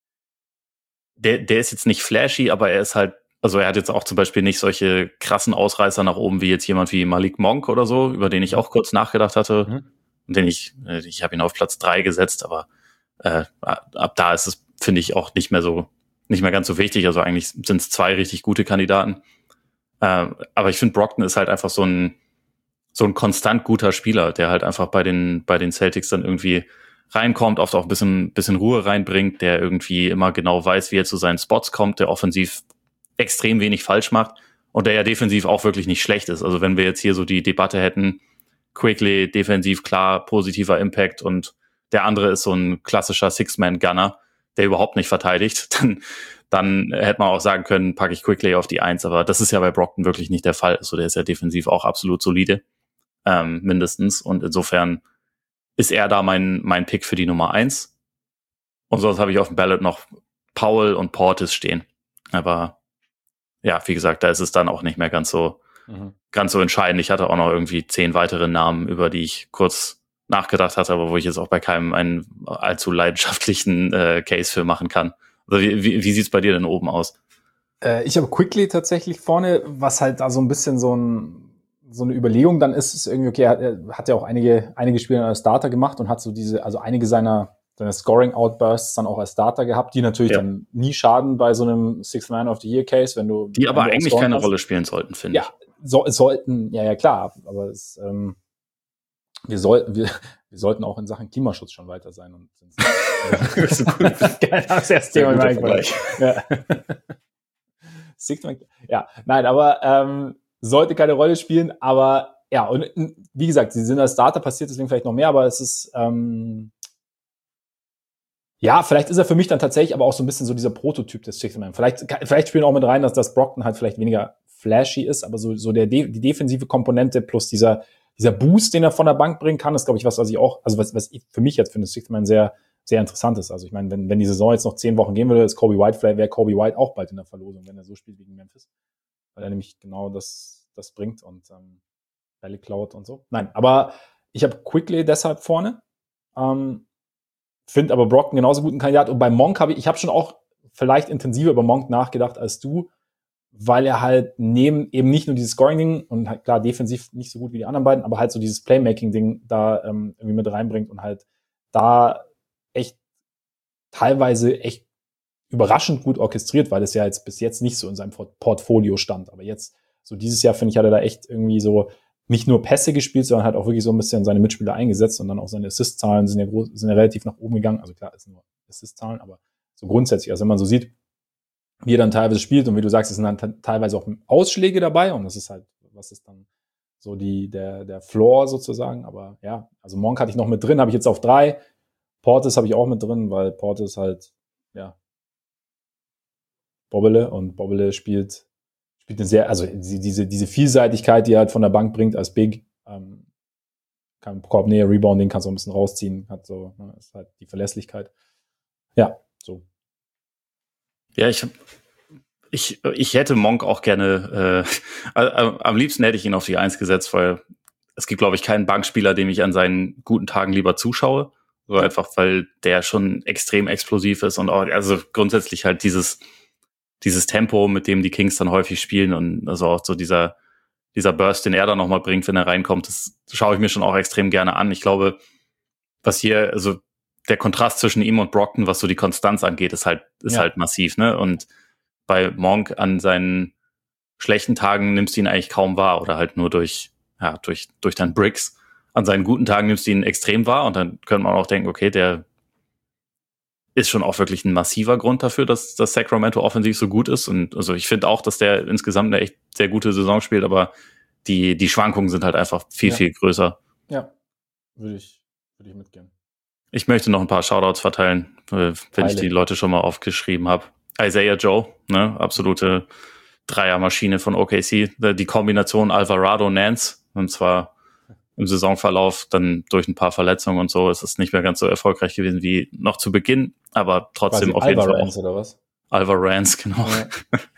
der, der ist jetzt nicht flashy, aber er ist halt, also er hat jetzt auch zum Beispiel nicht solche krassen Ausreißer nach oben wie jetzt jemand wie Malik Monk oder so, über den ich auch kurz nachgedacht hatte. Mhm. Und den ich, ich habe ihn auf Platz drei gesetzt, aber äh, ab da ist es, finde ich, auch nicht mehr so, nicht mehr ganz so wichtig. Also eigentlich sind es zwei richtig gute Kandidaten. Äh, aber ich finde, Brogdon ist halt einfach so ein, so ein konstant guter Spieler, der halt einfach bei den, bei den Celtics dann irgendwie reinkommt, oft auch ein bisschen, bisschen Ruhe reinbringt, der irgendwie immer genau weiß, wie er zu seinen Spots kommt, der offensiv extrem wenig falsch macht und der ja defensiv auch wirklich nicht schlecht ist. Also wenn wir jetzt hier so die Debatte hätten, Quickley defensiv klar, positiver Impact und der andere ist so ein klassischer Six-Man-Gunner, der überhaupt nicht verteidigt, dann, dann hätte man auch sagen können, packe ich Quickley auf die Eins, aber das ist ja bei Brogdon wirklich nicht der Fall. Also der ist ja defensiv auch absolut solide, ähm, mindestens, und insofern ist er da mein, mein Pick für die Nummer eins. Und sonst habe ich auf dem Ballot noch Powell und Portis stehen. Aber ja, wie gesagt, da ist es dann auch nicht mehr ganz so, mhm. ganz so entscheidend. Ich hatte auch noch irgendwie zehn weitere Namen, über die ich kurz nachgedacht hatte, aber wo ich jetzt auch bei keinem einen allzu leidenschaftlichen äh, Case für machen kann. Also wie, wie, wie sieht's bei dir denn oben aus? Äh, ich habe Quickly tatsächlich vorne, was halt da so ein bisschen so ein so eine Überlegung dann ist, ist irgendwie, okay, er, er hat ja auch einige einige Spiele als Starter gemacht und hat so diese, also einige seiner seine Scoring-Outbursts dann auch als Starter gehabt, die natürlich ja. dann nie schaden bei so einem Sixth Man of the Year Case, wenn du die aber eigentlich keine hast. Rolle spielen sollten, finde ja, ich. Ja, so, sollten, ja, ja, klar, aber es, ähm, wir sollten, wir, wir sollten auch in Sachen Klimaschutz schon weiter sein und sind, äh, das ist cool. Das erste Thema im Vergleich. Ja. Sixth Man, ja, nein, aber ähm, sollte keine Rolle spielen, aber ja, und wie gesagt, sie sind als Starter passiert, deswegen vielleicht noch mehr, aber es ist ähm, ja, vielleicht ist er für mich dann tatsächlich aber auch so ein bisschen so dieser Prototyp des Sixth Man. Vielleicht, vielleicht spielen auch mit rein, dass das Brockton halt vielleicht weniger flashy ist, aber so, so der, die defensive Komponente plus dieser, dieser Boost, den er von der Bank bringen kann, ist, glaube ich, was, was ich auch, also was, was ich für mich jetzt für den Sixth Man sehr, sehr interessant ist. Also ich meine, wenn, wenn die Saison jetzt noch zehn Wochen gehen würde, ist Kobe White, vielleicht wäre Kobe White auch bald in der Verlosung, wenn er so spielt gegen Memphis. Weil er nämlich genau das, das bringt und ähm, Bälle klaut und so. Nein, aber ich habe Quickly deshalb vorne. Ähm, Finde aber Brockton genauso guten Kandidat. Und bei Monk habe ich, ich habe schon auch vielleicht intensiver über Monk nachgedacht als du, weil er halt neben eben nicht nur dieses Scoring-Ding und halt klar defensiv nicht so gut wie die anderen beiden, aber halt so dieses Playmaking-Ding da ähm, irgendwie mit reinbringt und halt da echt teilweise echt überraschend gut orchestriert, weil es ja jetzt bis jetzt nicht so in seinem Portfolio stand. Aber jetzt, so dieses Jahr, finde ich, hat er da echt irgendwie so nicht nur Pässe gespielt, sondern halt auch wirklich so ein bisschen seine Mitspieler eingesetzt und dann auch seine Assist-Zahlen sind ja, groß, sind ja relativ nach oben gegangen. Also klar, es sind nur Assist-Zahlen, aber so grundsätzlich, also wenn man so sieht, wie er dann teilweise spielt und wie du sagst, es sind dann teilweise auch Ausschläge dabei und das ist halt, was ist dann so die, der, der Floor sozusagen. Aber ja, also Monk hatte ich noch mit drin, habe ich jetzt auf drei. Portis habe ich auch mit drin, weil Portis halt, ja, Bobbele und Bobbele spielt spielt eine sehr, also diese diese Vielseitigkeit, die er halt von der Bank bringt als Big, ähm, kann Korbnähe, Rebounding, kannst du ein bisschen rausziehen, hat so, ne, ist halt die Verlässlichkeit. Ja, so. Ja, ich hab, ich ich hätte Monk auch gerne, äh, am liebsten hätte ich ihn auf die Eins gesetzt, weil es gibt, glaube ich, keinen Bankspieler, dem ich an seinen guten Tagen lieber zuschaue, so ja. Einfach, weil der schon extrem explosiv ist und auch, also grundsätzlich halt dieses dieses Tempo, mit dem die Kings dann häufig spielen und also auch so dieser, dieser Burst, den er dann nochmal bringt, wenn er reinkommt, das schaue ich mir schon auch extrem gerne an. Ich glaube, was hier, also der Kontrast zwischen ihm und Brockton, was so die Konstanz angeht, ist halt, ist ja. halt massiv, ne? Und bei Monk an seinen schlechten Tagen nimmst du ihn eigentlich kaum wahr oder halt nur durch, ja, durch, durch dann Bricks. An seinen guten Tagen nimmst du ihn extrem wahr und dann könnte man auch denken, okay, der ist schon auch wirklich ein massiver Grund dafür, dass das Sacramento offensiv so gut ist. Und also ich finde auch, dass der insgesamt eine echt sehr gute Saison spielt, aber die, die Schwankungen sind halt einfach viel, ja. viel größer. Ja, würde ich, würde ich mitgehen. Ich möchte noch ein paar Shoutouts verteilen, wenn Heile. ich die Leute schon mal aufgeschrieben habe. Isaiah Joe, ne, absolute Dreiermaschine von O K C. Die Kombination Alvarado-Nance, und zwar im Saisonverlauf dann durch ein paar Verletzungen und so ist es nicht mehr ganz so erfolgreich gewesen wie noch zu Beginn, aber trotzdem auf jeden Fall auch. Oder was? Alvarez, genau. Ja.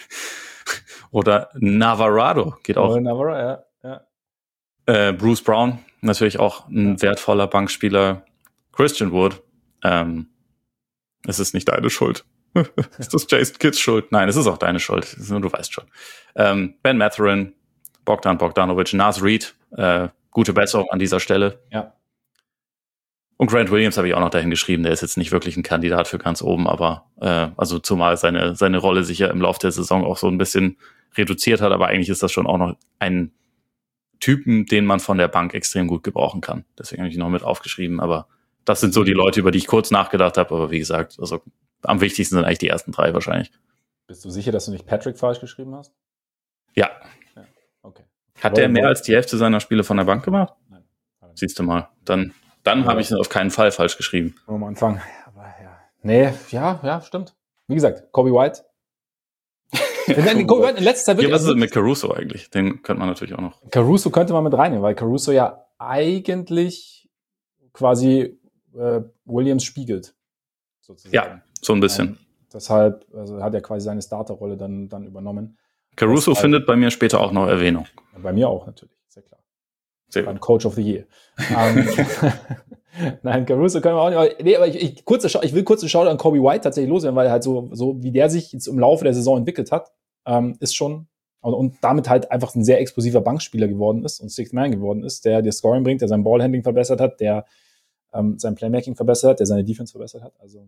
Oder Navarrado geht auch. Oh, Navarro, ja, ja. Äh, Bruce Brown, natürlich auch ein ja. wertvoller Bankspieler. Christian Wood, ähm, es ist nicht deine Schuld. Ist das Jason Kidds Schuld? Nein, es ist auch deine Schuld. Du weißt schon. Ähm, Ben Mathurin, Bogdan Bogdanovic, Naz Reid, äh, gute Besserung an dieser Stelle. Ja. Und Grant Williams habe ich auch noch dahin geschrieben, der ist jetzt nicht wirklich ein Kandidat für ganz oben, aber äh, also zumal seine seine Rolle sich ja im Laufe der Saison auch so ein bisschen reduziert hat, aber eigentlich ist das schon auch noch ein Typen, den man von der Bank extrem gut gebrauchen kann. Deswegen habe ich ihn noch mit aufgeschrieben, aber das sind so die Leute, über die ich kurz nachgedacht habe, aber wie gesagt, also am wichtigsten sind eigentlich die ersten drei wahrscheinlich. Bist du sicher, dass du nicht Patrick falsch geschrieben hast? Ja. Ja. Okay. Hat der mehr als die Hälfte seiner Spiele von der Bank gemacht? Nein. Siehst du mal. Dann, dann ja. habe ich es auf keinen Fall falsch geschrieben. Am Anfang. Aber ja. Nee, ja, ja, stimmt. Wie gesagt, Kobe White. Kobe White in letzter Zeit ja, was ist mit Caruso eigentlich? Den könnte man natürlich auch noch. Caruso könnte man mit reinnehmen, weil Caruso ja eigentlich quasi äh, Williams spiegelt. Sozusagen. Ja, so ein bisschen. Ähm, deshalb, also hat er quasi seine Starterrolle dann, dann übernommen. Caruso findet bei mir später auch noch Erwähnung. Bei mir auch natürlich, sehr klar. Sehr Beim Coach of the Year. um, Nein, Caruso können wir auch nicht. Aber, nee, aber ich, ich, kurze, ich will kurz einen Shoutout an Kobe White tatsächlich loswerden, weil halt so, so wie der sich jetzt im Laufe der Saison entwickelt hat, ähm, ist schon und, und damit halt einfach ein sehr explosiver Bankspieler geworden ist und Sixth Man geworden ist, der dir Scoring bringt, der sein Ballhandling verbessert hat, der ähm, sein Playmaking verbessert hat, der seine Defense verbessert hat. Also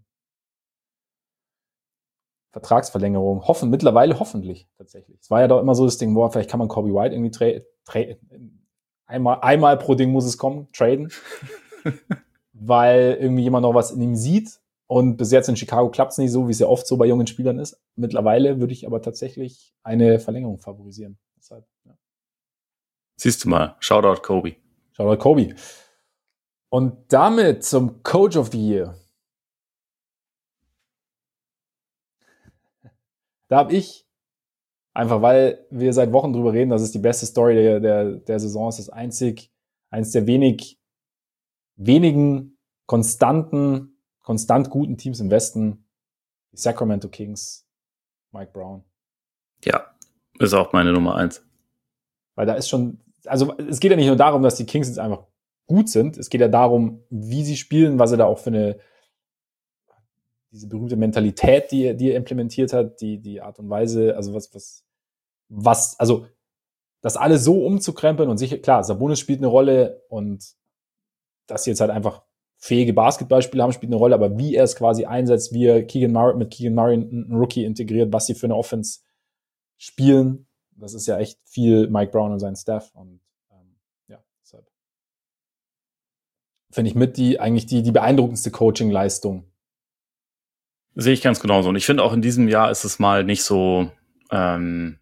Vertragsverlängerung, hoffen, mittlerweile hoffentlich tatsächlich. Es war ja doch immer so das Ding, boah, vielleicht kann man Kobe White irgendwie tra- tra- einmal, einmal pro Ding muss es kommen, traden. Weil irgendwie jemand noch was in ihm sieht. Und bis jetzt in Chicago klappt es nicht so, wie es ja oft so bei jungen Spielern ist. Mittlerweile würde ich aber tatsächlich eine Verlängerung favorisieren. Deshalb, ja. Siehst du mal, Shoutout Kobe. Shoutout Kobe. Und damit zum Coach of the Year. Da habe ich, einfach weil wir seit Wochen drüber reden, dass es die beste Story der, der, der Saison ist, das einzig, eins der wenig, wenigen konstanten, konstant guten Teams im Westen, die Sacramento Kings, Mike Brown. Ja, ist auch meine Nummer eins. Weil da ist schon, also es geht ja nicht nur darum, dass die Kings jetzt einfach gut sind, es geht ja darum, wie sie spielen, was er da auch für eine, diese berühmte Mentalität, die er, die er implementiert hat, die, die Art und Weise, also was, was, was, also das alles so umzukrempeln und sicher, klar, Sabonis spielt eine Rolle und dass sie jetzt halt einfach fähige Basketballspieler haben, spielt eine Rolle, aber wie er es quasi einsetzt, wie er Keegan Murray mit Keegan Murray einen Rookie integriert, was sie für eine Offense spielen, das ist ja echt viel Mike Brown und sein Staff und ähm, ja, deshalb finde ich mit die eigentlich die, die beeindruckendste Coaching-Leistung. Sehe ich ganz genauso. Und ich finde auch in diesem Jahr ist es mal nicht so, ähm,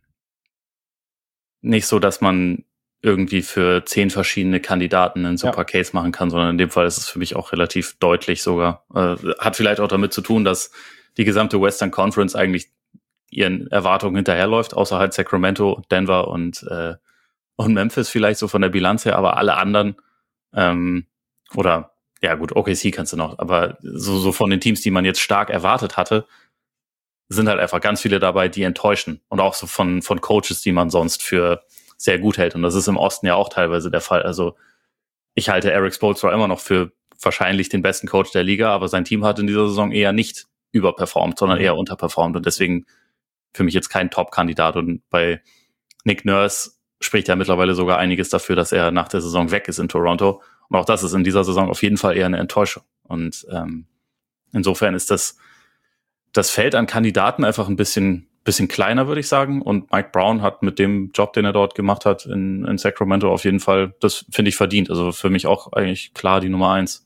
nicht so, dass man irgendwie für zehn verschiedene Kandidaten einen super ja. Case machen kann, sondern in dem Fall ist es für mich auch relativ deutlich sogar. Äh, hat vielleicht auch damit zu tun, dass die gesamte Western Conference eigentlich ihren Erwartungen hinterherläuft, außer halt Sacramento, Denver und, äh, und Memphis vielleicht so von der Bilanz her, aber alle anderen, ähm, oder ja gut, O K C kannst du noch, aber so, so von den Teams, die man jetzt stark erwartet hatte, sind halt einfach ganz viele dabei, die enttäuschen. Und auch so von, von Coaches, die man sonst für sehr gut hält. Und das ist im Osten ja auch teilweise der Fall. Also ich halte Eric Spoelstra immer noch für wahrscheinlich den besten Coach der Liga, aber sein Team hat in dieser Saison eher nicht überperformt, sondern eher unterperformt. Und deswegen für mich jetzt kein Top-Kandidat. Und bei Nick Nurse spricht ja mittlerweile sogar einiges dafür, dass er nach der Saison weg ist in Toronto. Und auch das ist in dieser Saison auf jeden Fall eher eine Enttäuschung. Und ähm, insofern ist das das Feld an Kandidaten einfach ein bisschen bisschen kleiner, würde ich sagen. Und Mike Brown hat mit dem Job, den er dort gemacht hat in, in Sacramento, auf jeden Fall, das finde ich verdient. Also für mich auch eigentlich klar die Nummer eins.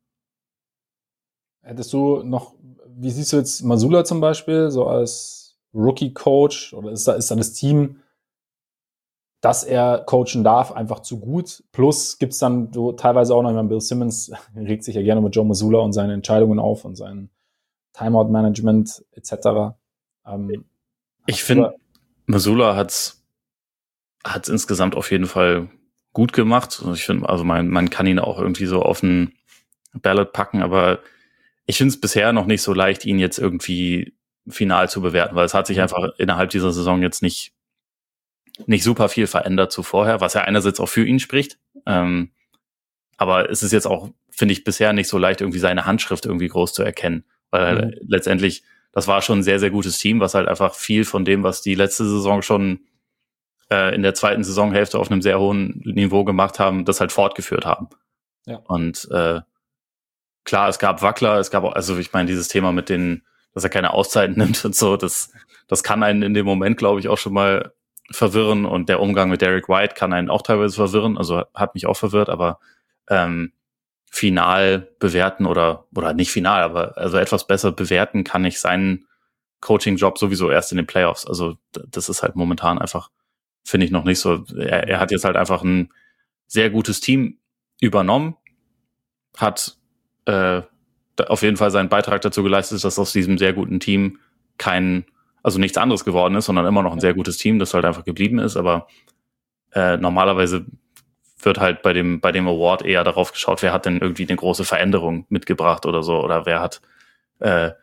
Hättest du noch, wie siehst du jetzt Mazzulla zum Beispiel, so als Rookie-Coach? Oder ist da, ist da das Team, dass er coachen darf, einfach zu gut? Plus gibt's dann so teilweise auch noch jemanden, Bill Simmons regt sich ja gerne mit Joe Mazzulla und seine Entscheidungen auf und sein Timeout-Management et cetera. Ähm, ich finde, Mazzulla hat's hat's insgesamt auf jeden Fall gut gemacht. Also ich finde, also man, man kann ihn auch irgendwie so auf ein Ballot packen, aber ich finde es bisher noch nicht so leicht, ihn jetzt irgendwie final zu bewerten, weil es hat sich einfach innerhalb dieser Saison jetzt nicht nicht super viel verändert zu vorher, was ja einerseits auch für ihn spricht. Ähm, aber es ist jetzt auch, finde ich, bisher nicht so leicht, irgendwie seine Handschrift irgendwie groß zu erkennen. Weil mhm. letztendlich, das war schon ein sehr, sehr gutes Team, was halt einfach viel von dem, was die letzte Saison schon äh, in der zweiten Saisonhälfte auf einem sehr hohen Niveau gemacht haben, das halt fortgeführt haben. Ja. Und äh, klar, es gab Wackler, es gab auch, also ich meine, dieses Thema mit den, dass er keine Auszeiten nimmt und so, das, das kann einen in dem Moment, glaube ich, auch schon mal verwirren, und der Umgang mit Derek White kann einen auch teilweise verwirren, also hat mich auch verwirrt, aber ähm, final bewerten oder oder nicht final, aber also etwas besser bewerten kann ich seinen Coaching-Job sowieso erst in den Playoffs. Also das ist halt momentan einfach, finde ich, noch nicht so. Er, er hat jetzt halt einfach ein sehr gutes Team übernommen, hat äh, auf jeden Fall seinen Beitrag dazu geleistet, dass aus diesem sehr guten Team kein also nichts anderes geworden ist, sondern immer noch ein sehr gutes Team, das halt einfach geblieben ist. Aber äh, normalerweise wird halt bei dem bei dem Award eher darauf geschaut, wer hat denn irgendwie eine große Veränderung mitgebracht oder so, oder wer hat äh,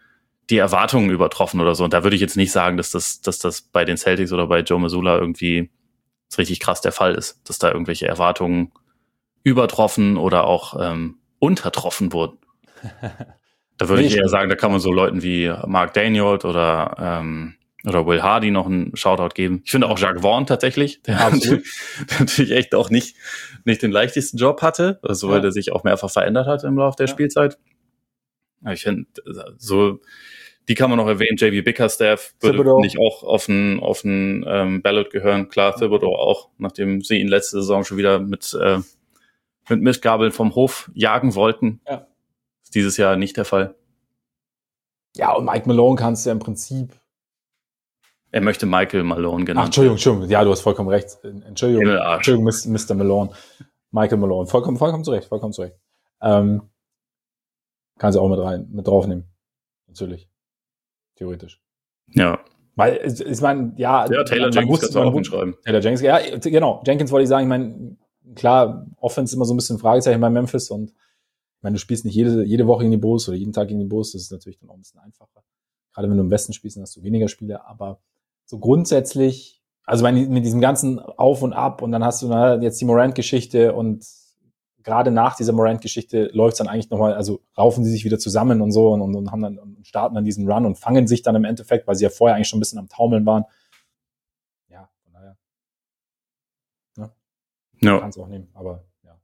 die Erwartungen übertroffen oder so. Und da würde ich jetzt nicht sagen, dass das, dass das bei den Celtics oder bei Joe Mazzulla irgendwie richtig krass der Fall ist, dass da irgendwelche Erwartungen übertroffen oder auch ähm, untertroffen wurden. Da würde nee, ich eher sagen, da kann man so Leuten wie Mark Daniels oder ähm, oder Will Hardy noch einen Shoutout geben. Ich finde auch Jacques Vaughn tatsächlich, der natürlich, natürlich echt auch nicht nicht den leichtesten Job hatte, also weil ja. der sich auch mehrfach verändert hat im Laufe der ja. Spielzeit. Aber ich finde, so die kann man noch erwähnen. J B Bickerstaff würde nicht auch auf einen auf einen ähm, Ballot gehören. Klar, Thibodeau auch, nachdem sie ihn letzte Saison schon wieder mit äh, mit Mistgabeln vom Hof jagen wollten. Ja. Ist dieses Jahr nicht der Fall. Ja, und Mike Malone kannst du ja im Prinzip. Er möchte Michael Malone genannt. Ach, Entschuldigung, Entschuldigung. Ja, du hast vollkommen recht. Entschuldigung, Entschuldigung, Mister Malone. Michael Malone. Vollkommen, vollkommen zurecht, vollkommen zurecht. Ähm, kannst du auch mit rein, mit draufnehmen. Natürlich. Theoretisch. Ja. Weil, ich meine, ja. Ja, Taylor man, Jenkins kannst du auch hinschreiben. Taylor Jenkins, ja, genau. Jenkins wollte ich sagen, ich meine, klar, Offense immer so ein bisschen ein Fragezeichen bei Memphis und ich meine, du spielst nicht jede, jede Woche gegen die Bulls oder jeden Tag gegen die Bulls, das ist natürlich dann auch ein bisschen einfacher. Gerade wenn du im Westen spielst, dann hast du weniger Spiele, aber so grundsätzlich, also mit diesem ganzen Auf und Ab und dann hast du na, jetzt die Morant-Geschichte und gerade nach dieser Morant-Geschichte läuft es dann eigentlich nochmal, also raufen sie sich wieder zusammen und so und, und, und haben dann und starten dann diesen Run und fangen sich dann im Endeffekt, weil sie ja vorher eigentlich schon ein bisschen am Taumeln waren. Ja, von daher. Ja. No. Kann es auch nehmen, aber ja.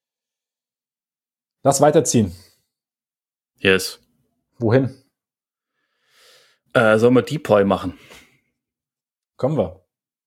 Lass weiterziehen. Yes. Wohin? Äh, sollen wir Depoy machen? Kommen wir.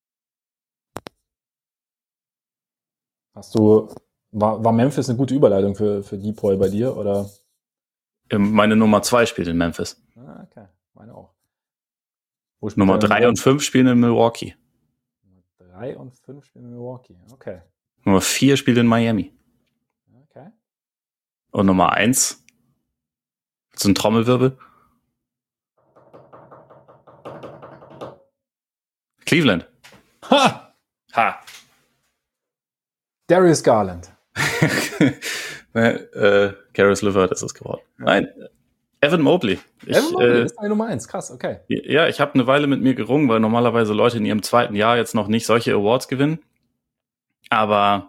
Hast du, war, war Memphis eine gute Überleitung für, für Depoy bei dir, oder? Meine Nummer zwei spielt in Memphis. Ah, okay. Meine auch. Nummer drei und fünf spielen in Milwaukee. Nummer drei und fünf spielen in Milwaukee, okay. Nummer vier spielt in Miami. Okay. Und Nummer eins ist ein Trommelwirbel. Cleveland. Ha! Ha! Darius Garland. äh, Caris LeVert ist es geworden. Ja. Nein, Evan Mobley. Ich, Evan Mobley äh, ist eine Nummer eins, krass, okay. Ja, ich habe eine Weile mit mir gerungen, weil normalerweise Leute in ihrem zweiten Jahr jetzt noch nicht solche Awards gewinnen. Aber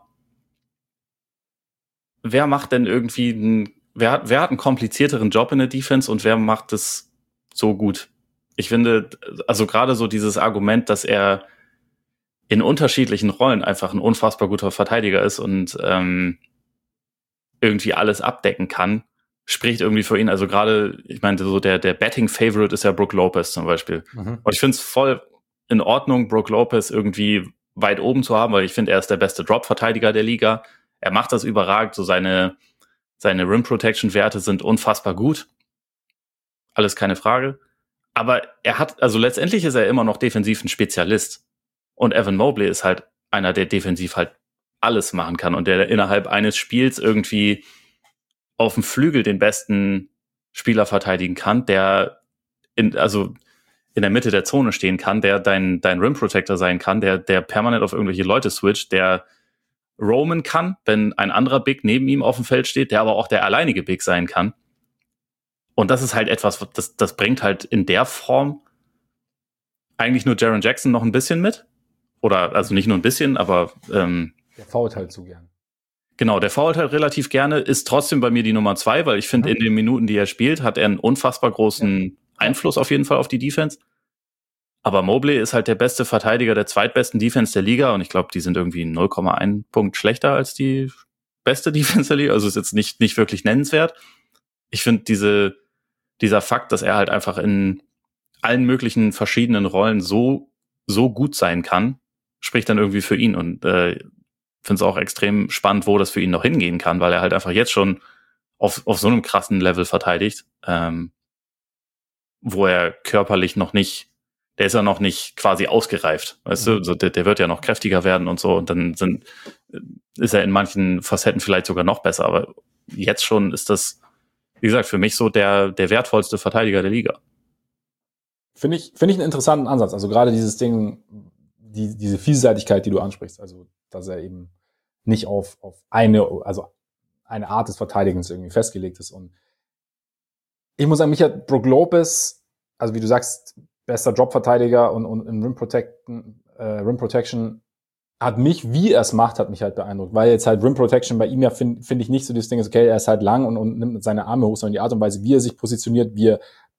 wer macht denn irgendwie einen, wer hat, wer hat einen komplizierteren Job in der Defense und wer macht es so gut? Ich finde, also gerade so dieses Argument, dass er in unterschiedlichen Rollen einfach ein unfassbar guter Verteidiger ist und ähm, irgendwie alles abdecken kann, spricht irgendwie für ihn. Also gerade, ich meine, so der der Betting-Favorite ist ja Brook Lopez zum Beispiel. Mhm. Und ich finde es voll in Ordnung, Brook Lopez irgendwie weit oben zu haben, weil ich finde, er ist der beste Drop-Verteidiger der Liga. Er macht das überragend, so seine seine Rim-Protection-Werte sind unfassbar gut. Alles keine Frage. Aber er hat, also letztendlich ist er immer noch defensiv ein Spezialist. Und Evan Mobley ist halt einer, der defensiv halt alles machen kann und der innerhalb eines Spiels irgendwie auf dem Flügel den besten Spieler verteidigen kann, der in, also in der Mitte der Zone stehen kann, der dein, dein Rim Protector sein kann, der, der permanent auf irgendwelche Leute switcht, der roamen kann, wenn ein anderer Big neben ihm auf dem Feld steht, der aber auch der alleinige Big sein kann. Und das ist halt etwas, das, das bringt halt in der Form eigentlich nur Jaren Jackson noch ein bisschen mit. Oder, also nicht nur ein bisschen, aber ähm, der fault halt zu gern. Genau, der fault halt relativ gerne, ist trotzdem bei mir die Nummer zwei, weil ich finde, mhm. in den Minuten, die er spielt, hat er einen unfassbar großen ja. Einfluss auf jeden Fall auf die Defense. Aber Mobley ist halt der beste Verteidiger der zweitbesten Defense der Liga und ich glaube, die sind irgendwie null Komma eins Punkt schlechter als die beste Defense der Liga. Also ist jetzt nicht, nicht wirklich nennenswert. Ich finde diese, dieser Fakt, dass er halt einfach in allen möglichen verschiedenen Rollen so, so gut sein kann, spricht dann irgendwie für ihn und äh, finde es auch extrem spannend, wo das für ihn noch hingehen kann, weil er halt einfach jetzt schon auf, auf so einem krassen Level verteidigt, ähm, wo er körperlich noch nicht, der ist ja noch nicht quasi ausgereift, weißt mhm. du, also der, der wird ja noch kräftiger werden und so und dann sind, ist er in manchen Facetten vielleicht sogar noch besser, aber jetzt schon ist das, wie gesagt, für mich so der, der wertvollste Verteidiger der Liga. Finde ich, finde ich einen interessanten Ansatz, also gerade dieses Ding, die, diese Vielseitigkeit, die du ansprichst, also dass er eben nicht auf, auf eine, also eine Art des Verteidigens irgendwie festgelegt ist und Ich muss sagen, mich hat Brook Lopez, also wie du sagst, bester Dropverteidiger und, und in Rim, Protecten, äh, Rim Protection, hat mich, wie er es macht, hat mich halt beeindruckt. Weil jetzt halt Rim Protection bei ihm ja, finde find ich nicht so das Ding ist, okay, er ist halt lang und, und nimmt seine Arme hoch, sondern die Art und Weise, wie er sich positioniert, wie er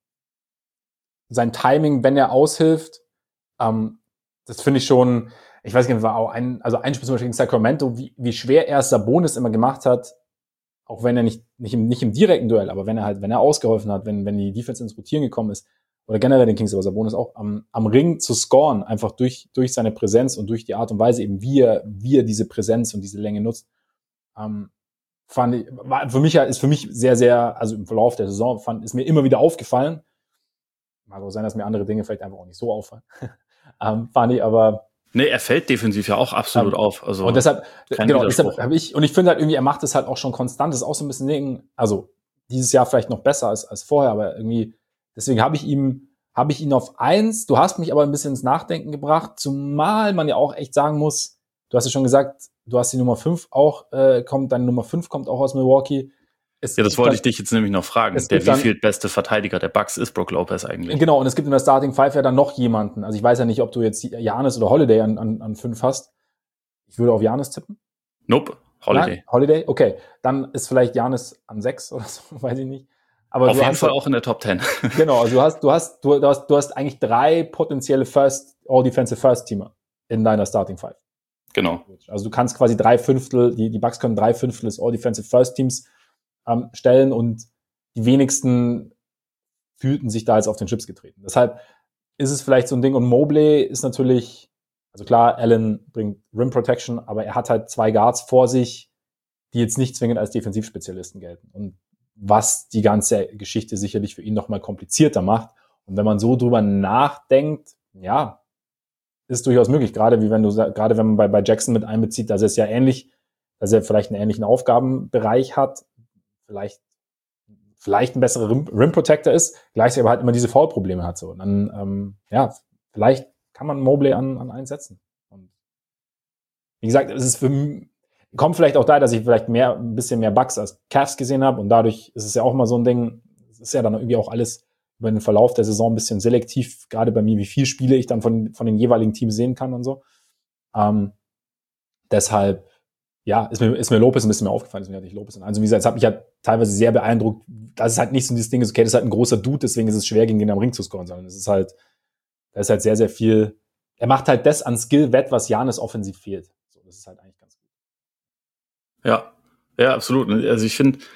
sein Timing, wenn er aushilft, ähm, das finde ich schon, ich weiß nicht, war auch ein, also ein Spiel zum Beispiel gegen Sacramento, wie, wie schwer er es Sabonis immer gemacht hat, auch wenn er nicht, nicht im, nicht im direkten Duell, aber wenn er halt, wenn er ausgeholfen hat, wenn, wenn die Defense ins Rotieren gekommen ist, oder generell den Kings, aber Sabonis auch am, am Ring zu scoren, einfach durch, durch seine Präsenz und durch die Art und Weise eben, wie er, wie er diese Präsenz und diese Länge nutzt, ähm, fand ich, war für mich, ist für mich sehr, sehr, also im Verlauf der Saison fand, ist mir immer wieder aufgefallen. Mag auch sein, dass mir andere Dinge vielleicht einfach auch nicht so auffallen. ähm, fand ich aber, Nee, er fällt defensiv ja auch absolut ähm, auf. Also und deshalb, genau, Widerspruch. deshalb habe ich, und ich finde halt irgendwie, er macht es halt auch schon konstant, das ist auch so ein bisschen Ding, also dieses Jahr vielleicht noch besser als, als vorher, aber irgendwie, deswegen habe ich ihm, habe ich ihn auf eins, du hast mich aber ein bisschen ins Nachdenken gebracht, zumal man ja auch echt sagen muss, du hast ja schon gesagt, du hast die Nummer fünf auch, äh, kommt, deine Nummer fünf kommt auch aus Milwaukee. Es Ja, das gibt wollte dann, ich dich jetzt nämlich noch fragen. es Der gibt dann- wieviel beste Verteidiger der Bucks ist Brook Lopez eigentlich? Genau, und es gibt in der Starting Five ja dann noch jemanden. Also ich weiß ja nicht, ob du jetzt Giannis oder Holiday an, an, an fünf hast. Ich würde auf Giannis tippen. Nope, Holiday. Nein? Holiday? Okay. Dann ist vielleicht Giannis an sechs oder so, weiß ich nicht. Aber Auf du jeden hast Fall ja, auch in der Top Ten. genau, also du hast, du hast, du, du hast, du hast eigentlich drei potenzielle First, All-Defensive First-Teamer in deiner Starting Five. Genau. Also du kannst quasi drei Fünftel, die, die Bucks können drei Fünftel des All-Defensive First-Teams ähm, stellen und die wenigsten fühlten sich da jetzt auf den Chips getreten. Deshalb ist es vielleicht so ein Ding. Und Mobley ist natürlich, also klar, Allen bringt Rim Protection, aber er hat halt zwei Guards vor sich, die jetzt nicht zwingend als Defensivspezialisten gelten. Und was die ganze Geschichte sicherlich für ihn nochmal komplizierter macht. Und wenn man so drüber nachdenkt, ja, ist durchaus möglich. Gerade wie wenn du, gerade wenn man bei, bei Jackson mit einbezieht, dass er es ja ähnlich, dass er vielleicht einen ähnlichen Aufgabenbereich hat, vielleicht vielleicht ein besserer Rim, Rim Protector ist, gleichzeitig aber halt immer diese Foul-Probleme hat. So. Und dann, ähm, ja, vielleicht kann man Mobley an, an einsetzen. Und wie gesagt, es ist für mich, kommt vielleicht auch daher, dass ich vielleicht mehr, ein bisschen mehr Bugs als Cavs gesehen habe und dadurch ist es ja auch mal so ein Ding, es ist ja dann irgendwie auch alles über den Verlauf der Saison ein bisschen selektiv, gerade bei mir, wie viele Spiele ich dann von, von den jeweiligen Teams sehen kann und so. Ähm, deshalb, ja, ist mir, ist mir Lopez ein bisschen mehr aufgefallen, deswegen hatte ich Lopez. Also wie gesagt, das hat mich halt teilweise sehr beeindruckt, dass es halt nicht so dieses Ding ist, okay, das ist halt ein großer Dude, deswegen ist es schwer, gegen den am Ring zu scoren, sondern es ist halt, da ist halt sehr, sehr viel, er macht halt das an Skill wett, was Giannis offensiv fehlt. So, das ist halt eigentlich ganz gut. Ja, ja, absolut. Also ich finde,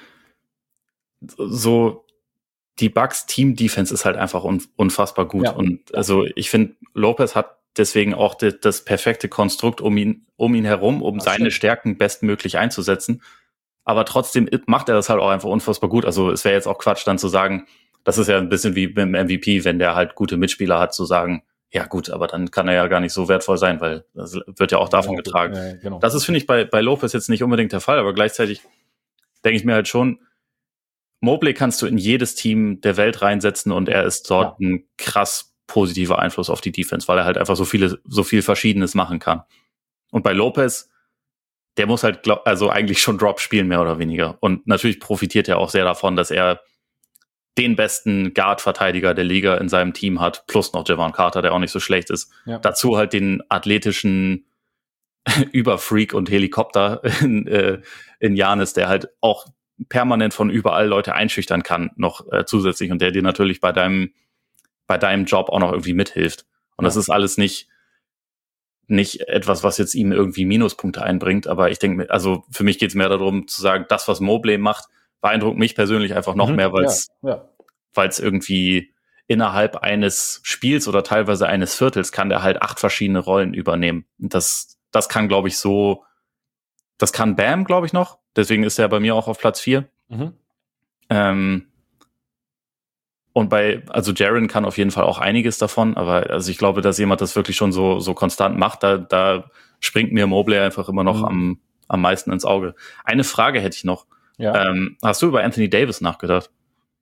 so die Bucks Team Defense ist halt einfach un- unfassbar gut. Ja. Und also ich finde, Lopez hat deswegen auch de- das perfekte Konstrukt um ihn, um ihn herum, um Das seine stimmt. Stärken bestmöglich einzusetzen. Aber trotzdem macht er das halt auch einfach unfassbar gut. Also es wäre jetzt auch Quatsch, dann zu sagen, das ist ja ein bisschen wie beim M V P, wenn der halt gute Mitspieler hat, zu sagen, ja gut, aber dann kann er ja gar nicht so wertvoll sein, weil das wird ja auch davon Ja, getragen. ja, genau. Das ist, finde ich, bei, bei Lopez jetzt nicht unbedingt der Fall, aber gleichzeitig denke ich mir halt schon, Mobley kannst du in jedes Team der Welt reinsetzen und er ist dort Ja. ein krass positiver Einfluss auf die Defense, weil er halt einfach so viele, so viel Verschiedenes machen kann. Und bei Lopez, der muss halt, glaub, also eigentlich schon Drop spielen, mehr oder weniger. Und natürlich profitiert er auch sehr davon, dass er den besten Guard-Verteidiger der Liga in seinem Team hat, plus noch Javon Carter, der auch nicht so schlecht ist. Ja. Dazu halt den athletischen Überfreak und Helikopter in, äh, in Giannis, der halt auch permanent von überall Leute einschüchtern kann, noch äh, zusätzlich und der dir natürlich bei deinem bei deinem Job auch noch irgendwie mithilft. Und Ja. das ist alles nicht nicht etwas, was jetzt ihm irgendwie Minuspunkte einbringt, aber ich denke, also für mich geht es mehr darum zu sagen, das, was Mobley macht, beeindruckt mich persönlich einfach noch Mhm. mehr, weil es ja, ja. weil es irgendwie innerhalb eines Spiels oder teilweise eines Viertels kann der halt acht verschiedene Rollen übernehmen. Und das das kann, glaube ich, so, das kann Bam, glaube ich, noch. Deswegen ist er bei mir auch auf Platz vier. Mhm. Ähm, und bei, also Jaren kann auf jeden Fall auch einiges davon, aber also ich glaube, dass jemand das wirklich schon so, so konstant macht, da, da springt mir Mobley einfach immer noch Mhm. am, am meisten ins Auge. Eine Frage hätte ich noch. Ja. Ähm, hast du über Anthony Davis nachgedacht?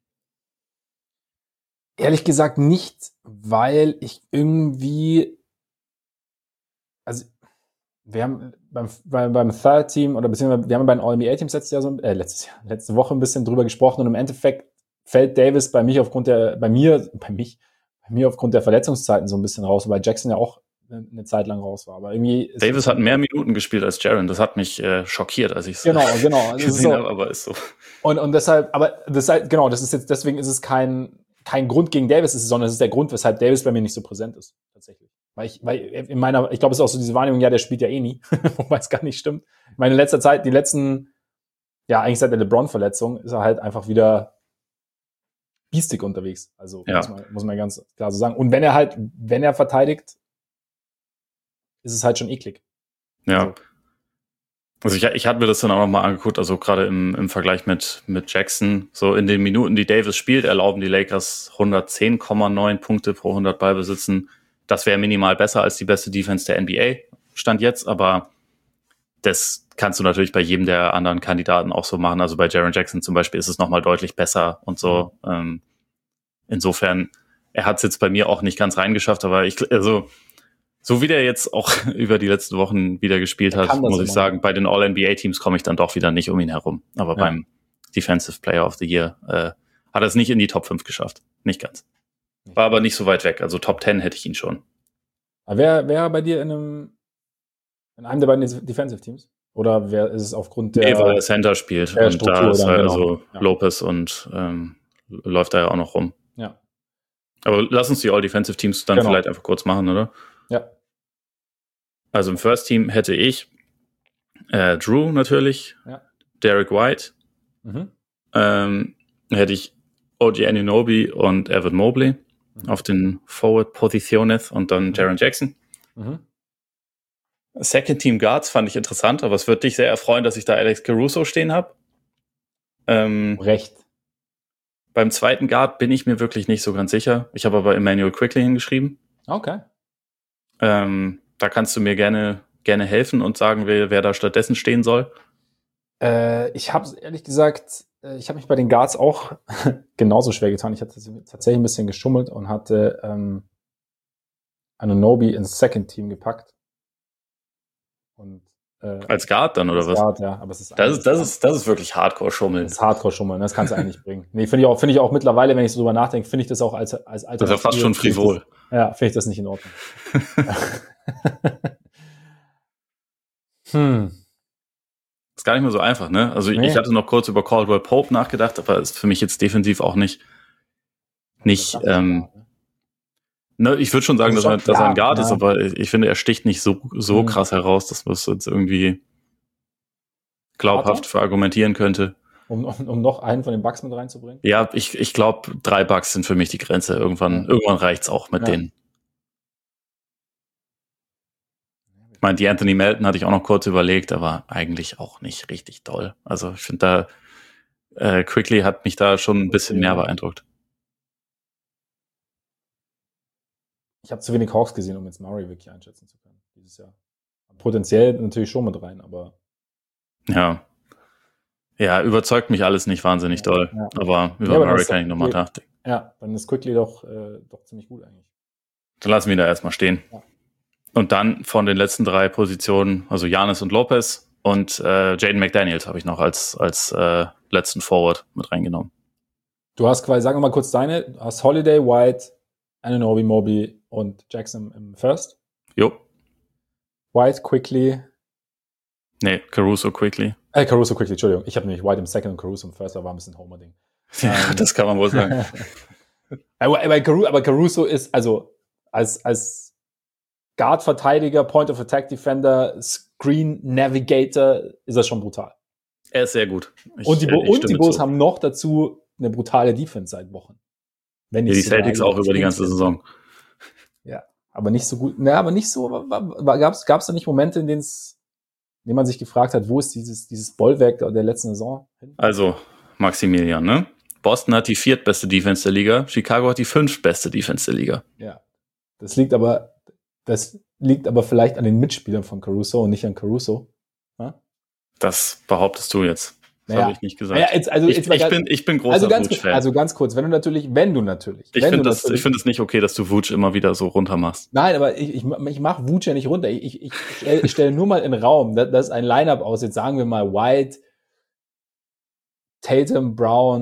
Ehrlich gesagt nicht, weil ich irgendwie, also wir haben beim, beim, beim Third Team oder beziehungsweise wir haben bei den All-N B A-Teams letztes Jahr so, äh, letztes Jahr, letzte Woche ein bisschen drüber gesprochen und im Endeffekt fällt Davis bei mich aufgrund der, bei mir, bei mich, bei mir aufgrund der Verletzungszeiten so ein bisschen raus, weil Jackson ja auch eine Zeit lang raus war. Aber irgendwie ist Davis hat mehr Minuten gespielt als Jaren. Das hat mich äh, schockiert, als ich es genau, genau. gesehen so. habe, aber ist so. Und, und deshalb, aber das halt, genau, das ist jetzt, deswegen ist es kein, kein Grund gegen Davis, sondern es ist der Grund, weshalb Davis bei mir nicht so präsent ist, tatsächlich. Weil ich, weil in meiner, ich glaube, es ist auch so diese Wahrnehmung, ja, der spielt ja eh nie, wobei es gar nicht stimmt. Meine letzter Zeit, die letzten, ja, eigentlich seit der LeBron-Verletzung ist er halt einfach wieder biestig unterwegs. Also ja. muss man, muss man ganz klar so sagen. Und wenn er halt, wenn er verteidigt, ist es halt schon eklig. Ja. Also, also ich, ich hatte mir das dann auch nochmal angeguckt, also gerade im, im Vergleich mit, mit Jackson, so in den Minuten, die Davis spielt, erlauben die Lakers hundertzehn Komma neun Punkte pro hundert Ballbesitzen. Das wäre minimal besser als die beste Defense der N B A, Stand jetzt, aber das kannst du natürlich bei jedem der anderen Kandidaten auch so machen. Also bei Jaren Jackson zum Beispiel ist es nochmal deutlich besser und so. Mhm. Ähm, insofern, er hat es jetzt bei mir auch nicht ganz reingeschafft, aber ich, also so wie der jetzt auch über die letzten Wochen wieder gespielt hat, muss ich sagen, bei den All-N B A-Teams komme ich dann doch wieder nicht um ihn herum. Aber ja. beim Defensive Player of the Year äh, hat er es nicht in die Top fünf geschafft. Nicht ganz. War aber nicht so weit weg. Also Top zehn hätte ich ihn schon. Aber wer wäre bei dir in einem in einem der beiden Defensive Teams? Oder wer ist es aufgrund der... Nee, weil er Center spielt. Der und Struktur da ist halt genau. also ja. Lopez und ähm, läuft da ja auch noch rum. Ja. Aber lass uns die All-Defensive Teams dann genau. vielleicht einfach kurz machen, oder? Ja. Also im First Team hätte ich äh, Drew natürlich, ja. Derek White, mhm. ähm, hätte ich O G Anunoby und Evan Mobley mhm. auf den Forward-Positiones und dann mhm. Jaren Jackson. Mhm. Second Team Guards fand ich interessant, aber es wird dich sehr erfreuen, dass ich da Alex Caruso stehen habe. Ähm, Recht. Beim zweiten Guard bin ich mir wirklich nicht so ganz sicher. Ich habe aber Emmanuel Quickley hingeschrieben. Okay. Ähm, da kannst du mir gerne, gerne helfen und sagen, wer, wer da stattdessen stehen soll. Äh, ich habe ehrlich gesagt, ich habe mich bei den Guards auch genauso schwer getan. Ich hatte tatsächlich ein bisschen geschummelt und hatte ähm, Anunoby ins Second Team gepackt. Und, äh, als Guard dann, oder als was? Guard, ja. Aber es ist das, ist, das, ist, das ist wirklich Hardcore-Schummeln. Das ist Hardcore-Schummeln, das kannst du eigentlich nicht bringen. Nee, finde ich auch, finde ich auch mittlerweile, wenn ich so drüber nachdenke, finde ich das auch als, als Alternative. Das ist ja fast schon frivol. Das, ja, finde ich das nicht in Ordnung. hm. Ist gar nicht mehr so einfach, ne? Also nee. ich hatte noch kurz über Caldwell Pope nachgedacht, aber ist für mich jetzt defensiv auch nicht, nicht, ähm, ne, ich würde schon sagen, dass, er, dass er ein Guard ja. ist, aber ich finde, er sticht nicht so, so mhm. krass heraus, dass man es jetzt irgendwie glaubhaft verargumentieren könnte. Um, um, um noch einen von den Bucks mit reinzubringen? Ja, ich, ich glaube, drei Bucks sind für mich die Grenze. Irgendwann, ja. irgendwann reicht's auch mit ja. denen. Ich meine, die Anthony Melton hatte ich auch noch kurz überlegt, aber eigentlich auch nicht richtig doll. Also ich finde da, äh, Quickley hat mich da schon ein bisschen mehr beeindruckt. Ich habe zu wenig Hawks gesehen, um jetzt Murray wirklich einschätzen zu können dieses Jahr. Potenziell natürlich schon mit rein, aber... Ja. Ja, überzeugt mich alles nicht wahnsinnig ja, doll. Ja. Aber über ja, aber Murray kann ich nochmal nachdenken. Ja, dann ist Quickley doch, äh, doch ziemlich gut eigentlich. Dann lassen wir ihn da erstmal stehen. Ja. Und dann von den letzten drei Positionen, also Giannis und Lopez und äh, Jaden McDaniels habe ich noch als, als äh, letzten Forward mit reingenommen. Du hast quasi, sagen wir mal kurz deine, du hast Holiday, White, Anunoby, Mobley und Jackson im First. Jo. White, Quickley. Nee, Caruso, Quickley. Äh, Caruso, Quickley, Entschuldigung. Ich habe nämlich White im Second und Caruso im First, da war ein bisschen Homer-Ding. Ja, um, das kann man wohl sagen. aber, aber, Caruso, aber Caruso ist, also als, als Guard-Verteidiger, Point-of-Attack-Defender, Screen-Navigator ist das schon brutal. Er ist sehr gut. Ich, und die, Bo- und die Bulls haben noch dazu eine brutale Defense seit Wochen. Wenn ja, die Celtics auch über die ganze Saison. Ja, aber nicht so gut. Ne, aber nicht so. Gab es da nicht Momente, in denen es, in denen man sich gefragt hat, wo ist dieses, dieses Bollwerk der letzten Saison hin? Also, Maximilian, ne? Boston hat die viertbeste Defense der Liga, Chicago hat die fünftbeste Defense der Liga. Ja. Das liegt aber, das liegt aber vielleicht an den Mitspielern von Caruso und nicht an Caruso. Ja? Das behauptest du jetzt. Das naja. habe ich nicht gesagt. Naja, jetzt, also, ich, jetzt ich, bin, ich bin großer also ganz, Vooch-Fan. Also ganz kurz, wenn du natürlich, wenn du natürlich. Ich finde das, ich finde es nicht okay, dass du Vooch immer wieder so runter machst. Nein, aber ich, ich, ich mache Vooch ja nicht runter. Ich, ich, ich stelle stell nur mal in den Raum, dass, dass ein Line-Up aus, jetzt sagen wir mal White, Tatum, Brown,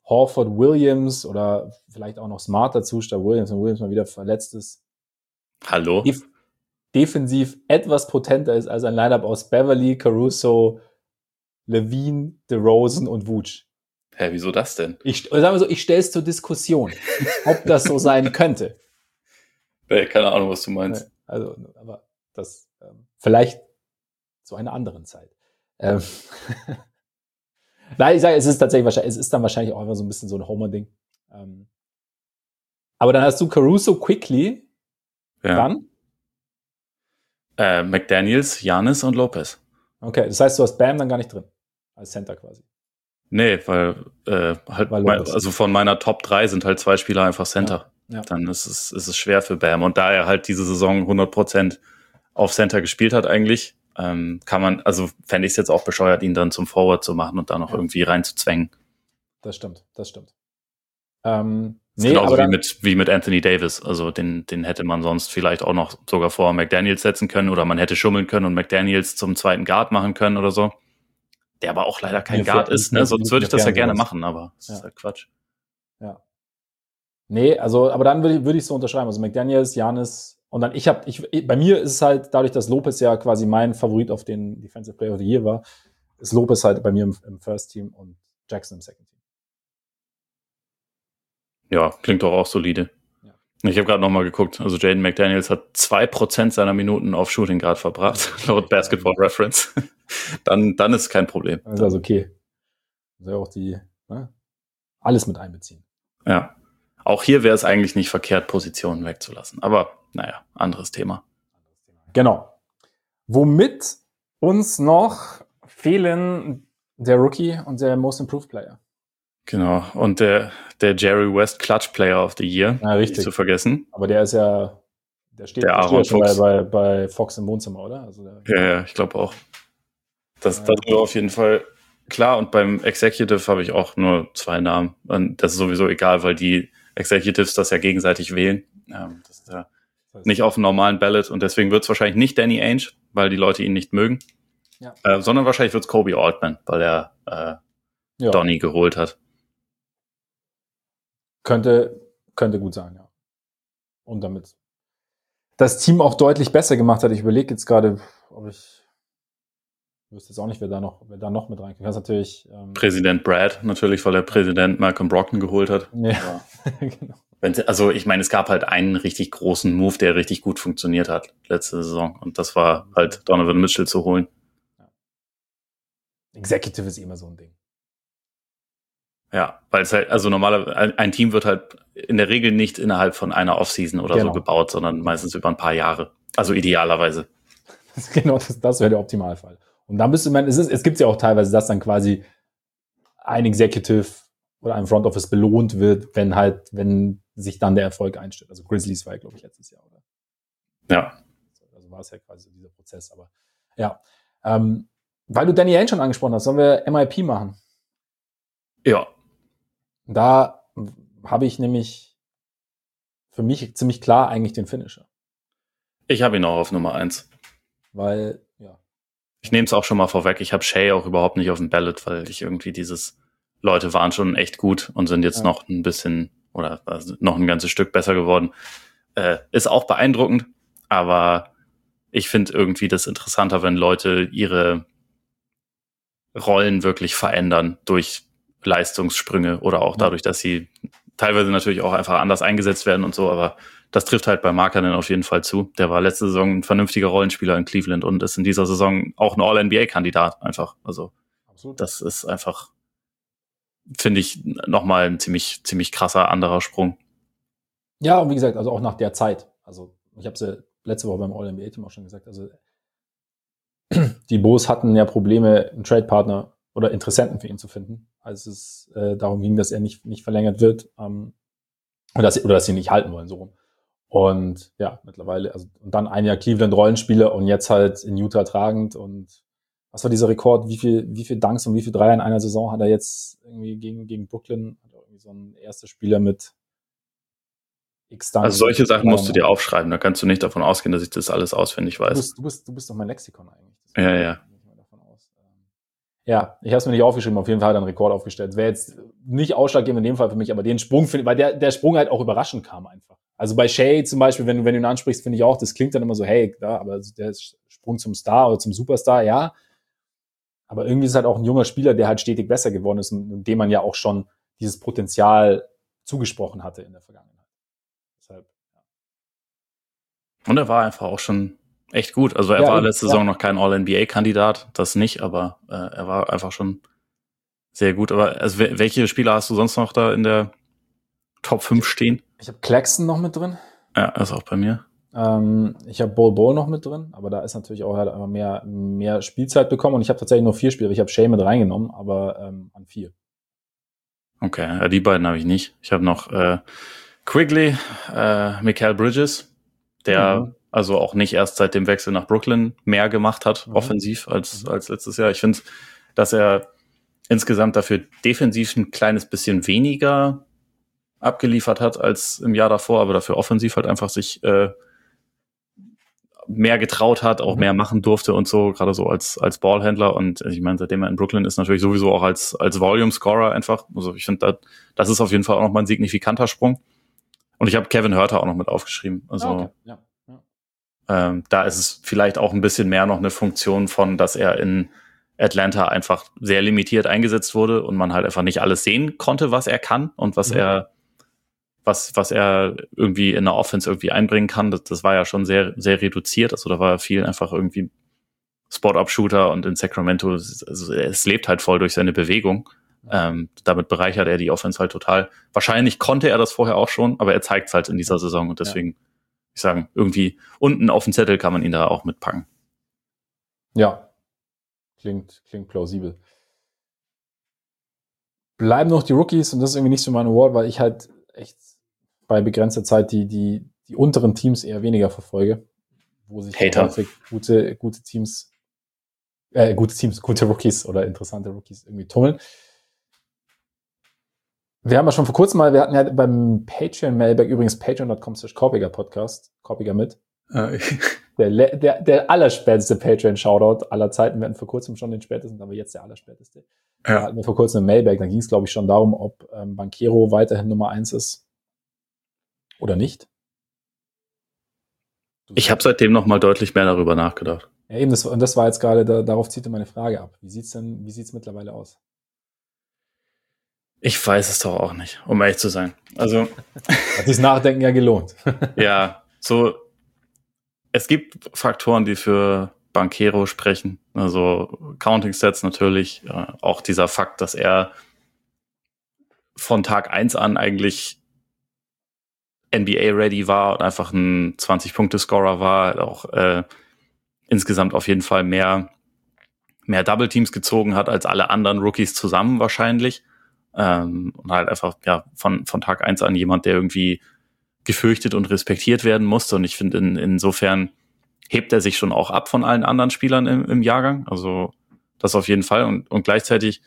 Horford Williams oder vielleicht auch noch Smart dazu, statt Williams, wenn Williams mal wieder verletzt ist. Hallo? Def- defensiv etwas potenter ist als ein Lineup aus Beverly, Caruso, Levine, DeRozan und Vooch. Hä, wieso das denn? Ich, sagen wir so, ich stelle es zur Diskussion, ob das so sein könnte. Nee, keine Ahnung, was du meinst. Also, aber das ähm, vielleicht zu einer anderen Zeit. Ähm, Nein, ich sage, es ist tatsächlich wahrscheinlich, es ist dann wahrscheinlich auch einfach so ein bisschen so ein Homer-Ding. Ähm, aber dann hast du Caruso, Quickly, Ja. dann? Äh, McDaniels, Giannis und Lopez. Okay, das heißt, du hast Bam dann gar nicht drin. Als Center quasi. Nee, weil, äh, halt, Weil mein, Lopez. also von meiner Top drei sind halt zwei Spieler einfach Center. Ja, ja. Dann ist es, ist es schwer für Bam. Und da er halt diese Saison hundert Prozent auf Center gespielt hat eigentlich, ähm, kann man, also fände ich es jetzt auch bescheuert, ihn dann zum Forward zu machen und da noch Ja. irgendwie reinzuzwängen. Das stimmt, das stimmt. Ähm, Das nee, ist genauso aber wie dann, mit, wie mit Anthony Davis. Also den, den hätte man sonst vielleicht auch noch sogar vor McDaniels setzen können oder man hätte schummeln können und McDaniels zum zweiten Guard machen können oder so. Der aber auch leider kein Mir Guard fehlt- ist, ne? mir- Sonst mir würde ich das ja fehlen gerne sowas. machen, aber das Ja. ist halt Quatsch. ja. Nee, also, aber dann würde ich, würde ich so unterschreiben. Also McDaniels, Giannis und dann, ich habe, ich, bei mir ist es halt, dadurch, dass Lopez ja quasi mein Favorit auf den Defensive Player of the Year war, ist Lopez halt bei mir im, im First Team und Jackson im Second Team. Ja, klingt doch auch solide. Ja. Ich habe gerade nochmal geguckt. Also Jaden McDaniels hat zwei Prozent seiner Minuten auf Shooting Guard verbracht, laut Basketball Reference. dann, dann ist es kein Problem. Dann ist also okay. Soll ja auch die, ne, alles mit einbeziehen. Ja. Auch hier wäre es eigentlich nicht verkehrt, Positionen wegzulassen. Aber naja, anderes Thema. Genau. Womit uns noch fehlen der Rookie und der Most Improved Player. Genau. Und der, der Jerry West Clutch Player of the Year, Ja, richtig. nicht zu vergessen. Aber der ist ja, der steht, Der der steht Aaron ja schon bei, Fuchs. bei, bei Fox im Wohnzimmer, oder? Also der, Ja, ja, ich glaube auch. Das, Ja. das ist auf jeden Fall klar. Und beim Executive habe ich auch nur zwei Namen. Und das ist sowieso egal, weil die Executives das ja gegenseitig wählen. Ähm, das ist ja nicht auf dem normalen Ballot. Und deswegen wird es wahrscheinlich nicht Danny Ainge, weil die Leute ihn nicht mögen. Ja. Äh, sondern wahrscheinlich wird es Kobe Altman, weil er äh, ja, Donny geholt hat. könnte, könnte gut sein, ja. Und damit das Team auch deutlich besser gemacht hat. Ich überlege jetzt gerade, ob ich, ich wüsste jetzt auch nicht, wer da noch, wer da noch mit reinkommt. Das ist natürlich, ähm, Präsident Brad natürlich, weil er Präsident Malcolm Brogdon geholt hat. ja, genau. Wenn, also ich meine, es gab halt einen richtig großen Move, der richtig gut funktioniert hat letzte Saison. Und das war halt Donovan Mitchell zu holen. Executive ist immer so ein Ding. Ja, weil es halt, also normaler, ein, ein Team wird halt in der Regel nicht innerhalb von einer Offseason oder Genau. so gebaut, sondern meistens über ein paar Jahre. Also idealerweise. Das, genau, das, das wäre der Optimalfall. Und dann bist du, ich meine, es, ist, es gibt ja auch teilweise, dass dann quasi ein Executive oder ein Front Office belohnt wird, wenn halt, wenn sich dann der Erfolg einstellt. Also Grizzlies war ja, glaube ich, letztes Jahr, oder? Ja. Also war es ja quasi dieser Prozess, aber ja. Ähm, weil du Danny Ainge schon angesprochen hast, sollen wir M I P machen? Ja. Da habe ich nämlich für mich ziemlich klar eigentlich den Finisher. Ich habe ihn auch auf Nummer eins. Weil, ja. Ich nehme es auch schon mal vorweg. Ich habe Shea auch überhaupt nicht auf dem Ballot, weil ich irgendwie dieses, Leute waren schon echt gut und sind jetzt Ja. noch ein bisschen oder also noch ein ganzes Stück besser geworden. Äh, ist auch beeindruckend, aber ich finde irgendwie das interessanter, wenn Leute ihre Rollen wirklich verändern durch Leistungssprünge oder auch Ja. dadurch, dass sie teilweise natürlich auch einfach anders eingesetzt werden und so, aber das trifft halt bei Markkanen auf jeden Fall zu. Der war letzte Saison ein vernünftiger Rollenspieler in Cleveland und ist in dieser Saison auch ein All-N B A-Kandidat einfach. Also Absolut. das ist einfach, finde ich, nochmal ein ziemlich, ziemlich krasser anderer Sprung. Ja, und wie gesagt, also auch nach der Zeit. Also ich habe es ja letzte Woche beim All-N B A-Team auch schon gesagt. Also die Bulls hatten ja Probleme, einen Trade-Partner oder Interessenten für ihn zu finden, als es äh, darum ging, dass er nicht nicht verlängert wird ähm, oder, dass sie, oder dass sie ihn nicht halten wollen, so rum. Und ja, mittlerweile, also und dann ein Jahr Cleveland Rollenspieler und jetzt halt in Utah tragend. Und was war dieser Rekord? Wie viel, wie viel Dunks und wie viel Dreier in einer Saison hat er jetzt irgendwie gegen, gegen Brooklyn? Hat er irgendwie so ein erster Spieler mit X Dunks. Also solche Sachen musst du dir aufschreiben. Da kannst du nicht davon ausgehen, dass ich das alles auswendig Du weiß. bist, du bist, du bist doch mein Lexikon eigentlich. Ja, ja. Ja, ich habe es mir nicht aufgeschrieben, auf jeden Fall hat er einen Rekord aufgestellt. Wäre jetzt nicht ausschlaggebend in dem Fall für mich, aber den Sprung, finde weil der, der Sprung halt auch überraschend kam einfach. Also bei Shay zum Beispiel, wenn du, wenn du ihn ansprichst, finde ich auch, das klingt dann immer so, hey, da, aber der Sprung zum Star oder zum Superstar, ja. Aber irgendwie ist es halt auch ein junger Spieler, der halt stetig besser geworden ist und dem man ja auch schon dieses Potenzial zugesprochen hatte in der Vergangenheit. Deshalb, ja. Und er war einfach auch schon echt gut. Also er ja, war letzte ja. Saison noch kein All-N B A-Kandidat, das nicht, aber äh, er war einfach schon sehr gut. Aber also, welche Spieler hast du sonst noch da in der Top fünf stehen? Ich habe Claxton noch mit drin. Ja, das ist auch bei mir. Ähm, ich habe Bol Bol noch mit drin, aber da ist natürlich auch halt einfach mehr, mehr Spielzeit bekommen und ich habe tatsächlich nur vier Spieler. Ich habe Shay mit reingenommen, aber ähm, an vier. Okay, ja, die beiden habe ich nicht. Ich habe noch äh, Quigley, äh, Mikal Bridges, der mhm. also auch nicht erst seit dem Wechsel nach Brooklyn mehr gemacht hat, mhm. offensiv, als, mhm. als letztes Jahr. Ich finde, dass er insgesamt dafür defensiv ein kleines bisschen weniger abgeliefert hat als im Jahr davor, aber dafür offensiv halt einfach sich äh, mehr getraut hat, auch mhm. mehr machen durfte und so, gerade so als als Ballhändler. Und ich meine, seitdem er in Brooklyn ist, natürlich sowieso auch als als Volume-Scorer einfach. Also ich finde, das, das ist auf jeden Fall auch nochmal ein signifikanter Sprung. Und ich habe Kevin Huerter auch noch mit aufgeschrieben. Also okay. ja. Ja. Ähm, da ist es vielleicht auch ein bisschen mehr noch eine Funktion von, dass er in Atlanta einfach sehr limitiert eingesetzt wurde und man halt einfach nicht alles sehen konnte, was er kann und was mhm. er was was er irgendwie in der Offense irgendwie einbringen kann. Das, das war ja schon sehr sehr reduziert. Also da war viel einfach irgendwie Spot-Up-Shooter und in Sacramento, also es lebt halt voll durch seine Bewegung. Ähm, damit bereichert er die Offense halt total. Wahrscheinlich konnte er das vorher auch schon, aber er zeigt es halt in dieser Saison und deswegen, ja. ich sagen, irgendwie unten auf dem Zettel kann man ihn da auch mitpacken. Ja, klingt, klingt plausibel. Bleiben noch die Rookies und das ist irgendwie nicht so mein Award, weil ich halt echt bei begrenzter Zeit die, die, die unteren Teams eher weniger verfolge, wo sich häufig gute, gute Teams, äh, gute Teams, gute Rookies oder interessante Rookies irgendwie tummeln. Wir haben ja schon vor kurzem mal, wir hatten ja beim Patreon-Mailback, übrigens patreon dot com slash Korpiger Podcast, Korpiger mit, äh, der, der, der allerspäteste Patreon-Shoutout aller Zeiten. Wir hatten vor kurzem schon den spätesten, aber jetzt der allerspäteste. Ja. Da hatten wir vor kurzem ein Mailback, da ging es, glaube ich, schon darum, ob ähm, Banchero weiterhin Nummer eins ist oder nicht. Du ich habe seitdem noch mal deutlich mehr darüber nachgedacht. Ja, eben, das, und das war jetzt gerade, da, darauf zieht meine Frage ab. Wie sieht's denn, wie sieht's mittlerweile aus? Ich weiß es doch auch nicht, um ehrlich zu sein. Also hat sich das Nachdenken ja gelohnt. Ja, so es gibt Faktoren, die für Banchero sprechen. Also Counting Stats natürlich, äh, auch dieser Fakt, dass er von Tag eins an eigentlich N B A-ready war und einfach ein zwanzig-Punkte-Scorer war, auch äh, insgesamt auf jeden Fall mehr mehr Double Teams gezogen hat als alle anderen Rookies zusammen wahrscheinlich. Ähm, und halt einfach ja von von Tag eins an jemand, der irgendwie gefürchtet und respektiert werden musste. Und ich finde, in, insofern hebt er sich schon auch ab von allen anderen Spielern im, im Jahrgang. Also das auf jeden Fall. Und, und gleichzeitig,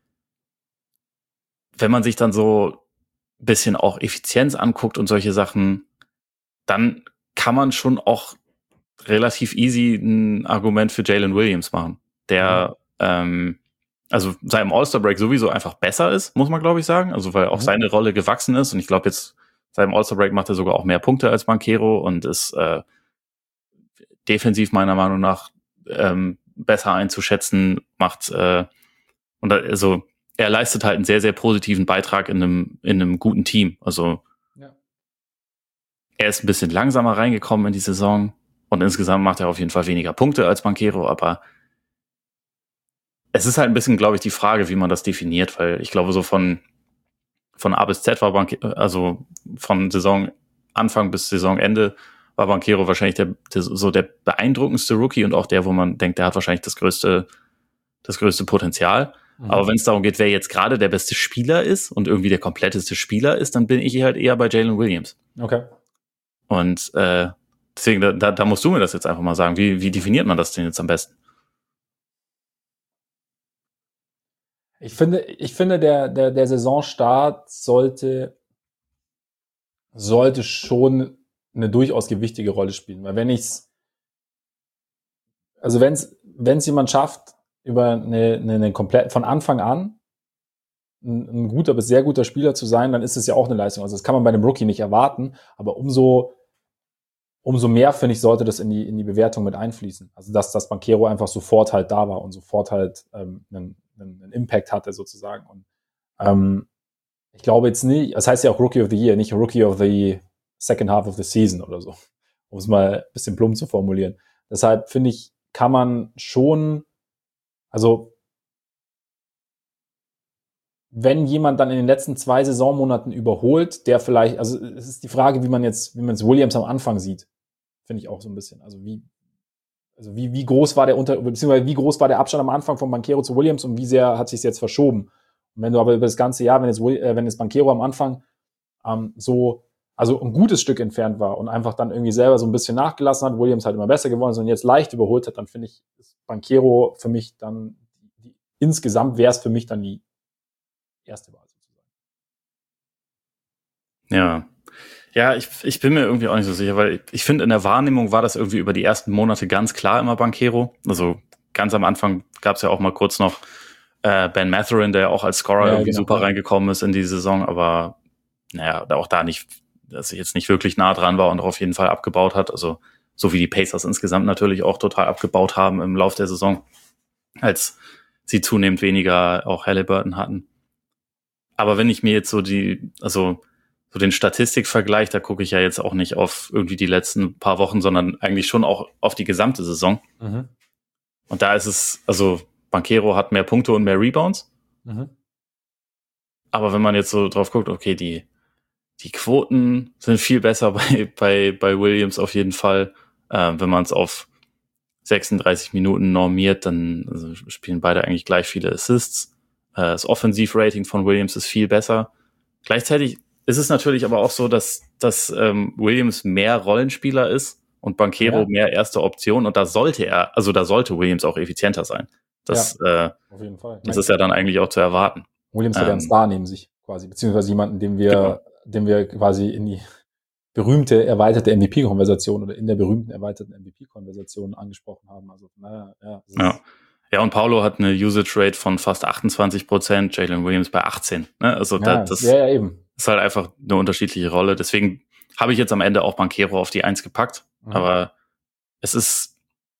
wenn man sich dann so ein bisschen auch Effizienz anguckt und solche Sachen, dann kann man schon auch relativ easy ein Argument für Jalen Williams machen, der mhm. ähm, also seinem All-Star-Break sowieso einfach besser ist, muss man glaube ich sagen. Also weil auch mhm. seine Rolle gewachsen ist und ich glaube jetzt seinem All-Star-Break macht er sogar auch mehr Punkte als Banchero und ist äh, defensiv meiner Meinung nach ähm, besser einzuschätzen, macht äh, und da, also er leistet halt einen sehr, sehr positiven Beitrag in einem in einem guten Team. Also ja. Er ist ein bisschen langsamer reingekommen in die Saison und insgesamt macht er auf jeden Fall weniger Punkte als Banchero, aber es ist halt ein bisschen, glaube ich, die Frage, wie man das definiert, weil ich glaube, so von von A bis Z war Banchero, also von Saisonanfang bis Saisonende war Banchero wahrscheinlich der, der so der beeindruckendste Rookie und auch der, wo man denkt, der hat wahrscheinlich das größte das größte Potenzial. Mhm. Aber wenn es darum geht, wer jetzt gerade der beste Spieler ist und irgendwie der kompletteste Spieler ist, dann bin ich halt eher bei Jalen Williams. Okay. Und äh, deswegen, da, da musst du mir das jetzt einfach mal sagen. Wie, wie definiert man das denn jetzt am besten? Ich finde, ich finde, der, der, der Saisonstart sollte, sollte schon eine durchaus gewichtige Rolle spielen. Weil wenn ich's, also wenn's, wenn's jemand schafft, über eine, eine, eine komplett von Anfang an ein, ein guter bis sehr guter Spieler zu sein, dann ist es ja auch eine Leistung. Also das kann man bei einem Rookie nicht erwarten, aber umso umso mehr, finde ich, sollte das in die in die Bewertung mit einfließen. Also dass das Banchero einfach sofort halt da war und sofort halt ähm, einen, einen Impact hatte sozusagen. Und ähm, ich glaube jetzt nicht, das heißt ja auch Rookie of the Year, nicht Rookie of the Second Half of the Season oder so, um es mal ein bisschen plump zu formulieren. Deshalb finde ich, kann man schon, also wenn jemand dann in den letzten zwei Saisonmonaten überholt, der vielleicht, also es ist die Frage, wie man jetzt, wie man es Williams am Anfang sieht, finde ich auch so ein bisschen. Also wie, also wie, wie groß war der Unter, beziehungsweise wie groß war der Abstand am Anfang von Banchero zu Williams und wie sehr hat sich es jetzt verschoben? Und wenn du aber über das ganze Jahr, wenn jetzt, äh, wenn jetzt Banchero am Anfang ähm, so, also ein gutes Stück entfernt war und einfach dann irgendwie selber so ein bisschen nachgelassen hat, Williams halt immer besser geworden ist und jetzt leicht überholt hat, dann finde ich, ist Banchero für mich dann, die, insgesamt wäre es für mich dann die erste Wahl sozusagen. Ja. Ja, ich, ich bin mir irgendwie auch nicht so sicher, weil ich, ich finde, in der Wahrnehmung war das irgendwie über die ersten Monate ganz klar immer Banchero. Also ganz am Anfang gab es ja auch mal kurz noch äh, Ben Mathurin, der auch als Scorer ja, irgendwie genau, super ja. reingekommen ist in die Saison, aber naja, auch da nicht, dass er jetzt nicht wirklich nah dran war und auch auf jeden Fall abgebaut hat. Also so wie die Pacers insgesamt natürlich auch total abgebaut haben im Lauf der Saison, als sie zunehmend weniger auch Halliburton hatten. Aber wenn ich mir jetzt so die, also so den Statistikvergleich, da gucke ich ja jetzt auch nicht auf irgendwie die letzten paar Wochen, sondern eigentlich schon auch auf die gesamte Saison. Mhm. Und da ist es, also Banchero hat mehr Punkte und mehr Rebounds. Mhm. Aber wenn man jetzt so drauf guckt, okay, die, die Quoten sind viel besser bei, bei, bei Williams auf jeden Fall. Äh, wenn man es auf sechsunddreißig Minuten normiert, dann also spielen beide eigentlich gleich viele Assists. Äh, das Offensivrating von Williams ist viel besser. Gleichzeitig ist es natürlich aber auch so, dass, dass ähm, Williams mehr Rollenspieler ist und Banchero ja. mehr erste Option. Und da sollte er, also da sollte Williams auch effizienter sein. Das, ja, äh, auf jeden Fall. Das ist ja dann eigentlich auch zu erwarten. Williams hat ähm, ja einen Star neben sich quasi, beziehungsweise jemanden, den wir, genau. den wir quasi in die berühmte erweiterte M V P-Konversation oder in der berühmten erweiterten M V P-Konversation angesprochen haben. Also, naja, ja. Ja. Ja, und Paolo hat eine Usage Rate von fast achtundzwanzig Prozent, Jalen Williams bei achtzehn. Ne? Also ja, das, das ja, ja, eben. ist halt einfach eine unterschiedliche Rolle. Deswegen habe ich jetzt am Ende auch Banchero auf die Eins gepackt. Mhm. Aber es ist,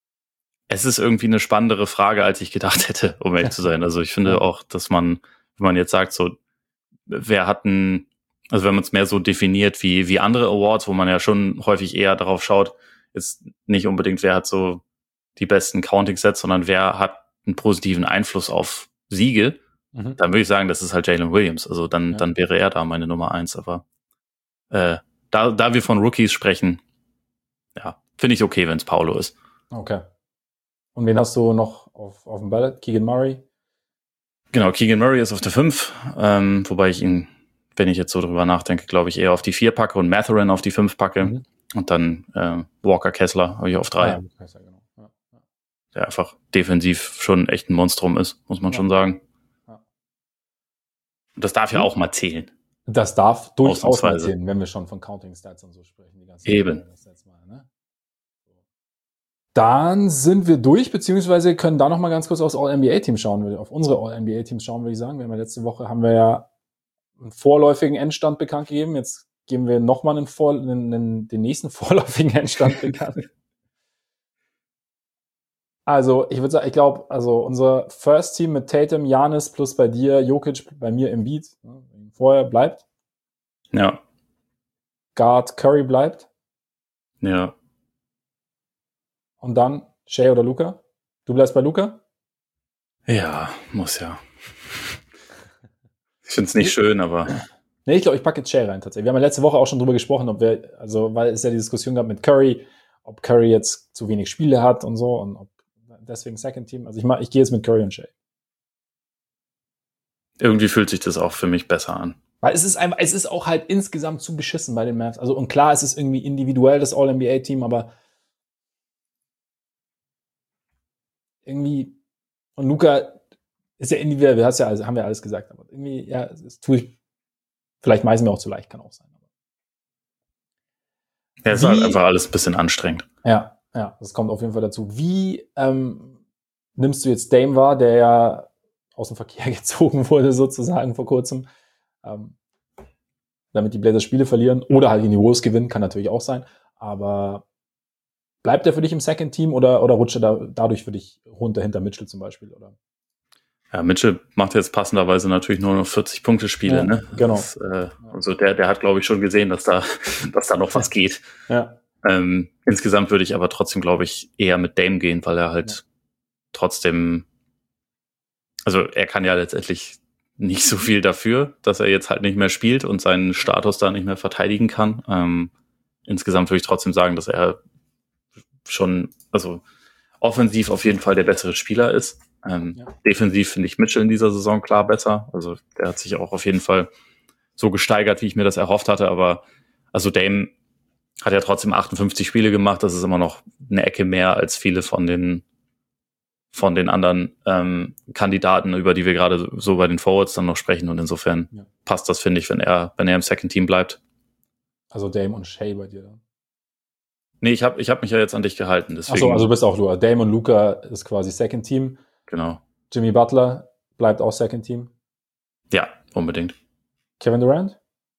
es ist irgendwie eine spannendere Frage, als ich gedacht hätte, um ehrlich zu sein. Also ich finde ja. auch, dass man, wenn man jetzt sagt, so, wer hat ein, also wenn man es mehr so definiert wie, wie andere Awards, wo man ja schon häufig eher darauf schaut, ist nicht unbedingt, wer hat so die besten Counting-Sets, sondern wer hat einen positiven Einfluss auf Siege, mhm. dann würde ich sagen, das ist halt Jalen Williams. Also dann, ja. dann wäre er da meine Nummer eins. Aber äh, da, da wir von Rookies sprechen, ja, finde ich okay, wenn es Paolo ist. Okay. Und wen hast du noch auf, auf dem Ballot? Keegan Murray? Genau, Keegan Murray ist auf der fünf, ähm, wobei ich ihn, wenn ich jetzt so drüber nachdenke, glaube ich, eher auf die vier packe und Mathurin auf die fünf packe. Mhm. Und dann äh, Walker Kessler habe ich auf drei. Ja, Kessler, genau. Ja, ja. Der einfach defensiv schon echt ein Monstrum ist, muss man ja. schon sagen. Ja. Und das darf ja auch mal zählen. Das darf durchaus mal zählen, wenn wir schon von Counting Stats und so sprechen. Die ganze Eben. Mal, ne? Dann sind wir durch, beziehungsweise können da noch mal ganz kurz aufs All-N B A-Team schauen, auf unsere All-N B A-Teams schauen, würde ich sagen. Wir haben ja letzte Woche haben wir ja einen vorläufigen Endstand bekannt gegeben. Jetzt geben wir noch mal einen, Vor- einen, einen, den nächsten vorläufigen Endstand bekannt. Also, ich würde sagen, ich glaube, also unser First Team mit Tatum, Giannis plus bei dir, Jokic, bei mir Embiid, vorher bleibt. Ja. Guard Curry bleibt. Ja. Und dann Shea oder Luka? Du bleibst bei Luka? Ja, muss ja. Ich finde es nicht schön, aber... Nee, ich glaube, ich packe jetzt Shea rein tatsächlich. Wir haben ja letzte Woche auch schon drüber gesprochen, ob wir, also, weil es ja die Diskussion gab mit Curry, ob Curry jetzt zu wenig Spiele hat und so und ob deswegen Second Team. Also ich mach, ich gehe jetzt mit Curry und Shea. Irgendwie fühlt sich das auch für mich besser an. Weil es ist einfach, es ist auch halt insgesamt zu beschissen bei den Mavs. Also, und klar, es ist irgendwie individuell das All-N B A-Team, aber irgendwie, und Luka ist ja individuell, wir hast ja alles, haben wir alles gesagt, aber irgendwie, ja, es tue ich, vielleicht meist mir auch zu leicht, kann auch sein. Ja, es ist halt einfach alles ein bisschen anstrengend. Ja, ja, das kommt auf jeden Fall dazu. Wie, ähm, nimmst du jetzt Dame wahr, der ja aus dem Verkehr gezogen wurde, sozusagen vor kurzem, ähm, damit die Blazers Spiele verlieren oder halt in die Wolves gewinnen, kann natürlich auch sein. Aber bleibt er für dich im Second Team oder, oder rutscht er da, dadurch für dich runter hinter Mitchell zum Beispiel? Oder? Ja, Mitchell macht jetzt passenderweise natürlich nur noch vierzig-Punkte-Spiele. Ja, ne? Genau. Das, äh, also der, der hat, glaube ich, schon gesehen, dass da, dass da noch was geht. Ja. Ähm, insgesamt würde ich aber trotzdem, glaube ich, eher mit Dame gehen, weil er halt ja. trotzdem, also er kann ja letztendlich nicht so viel dafür, dass er jetzt halt nicht mehr spielt und seinen Status da nicht mehr verteidigen kann. Ähm, insgesamt würde ich trotzdem sagen, dass er schon, also offensiv auf jeden Fall der bessere Spieler ist. Ähm, ja. Defensiv finde ich Mitchell in dieser Saison klar besser. Also der hat sich auch auf jeden Fall so gesteigert, wie ich mir das erhofft hatte. Aber also Dame hat ja trotzdem achtundfünfzig Spiele gemacht. Das ist immer noch eine Ecke mehr als viele von den von den anderen ähm, Kandidaten, über die wir gerade so bei den Forwards dann noch sprechen. Und insofern ja. passt das, finde ich, wenn er wenn er im Second Team bleibt. Also Dame und Shea bei dir dann? Nee, ich habe ich hab mich ja jetzt an dich gehalten. Deswegen. Achso, also bist auch du. Dame und Luka ist quasi Second Team. Genau. Jimmy Butler bleibt auch Second Team. Ja, unbedingt. Kevin Durant?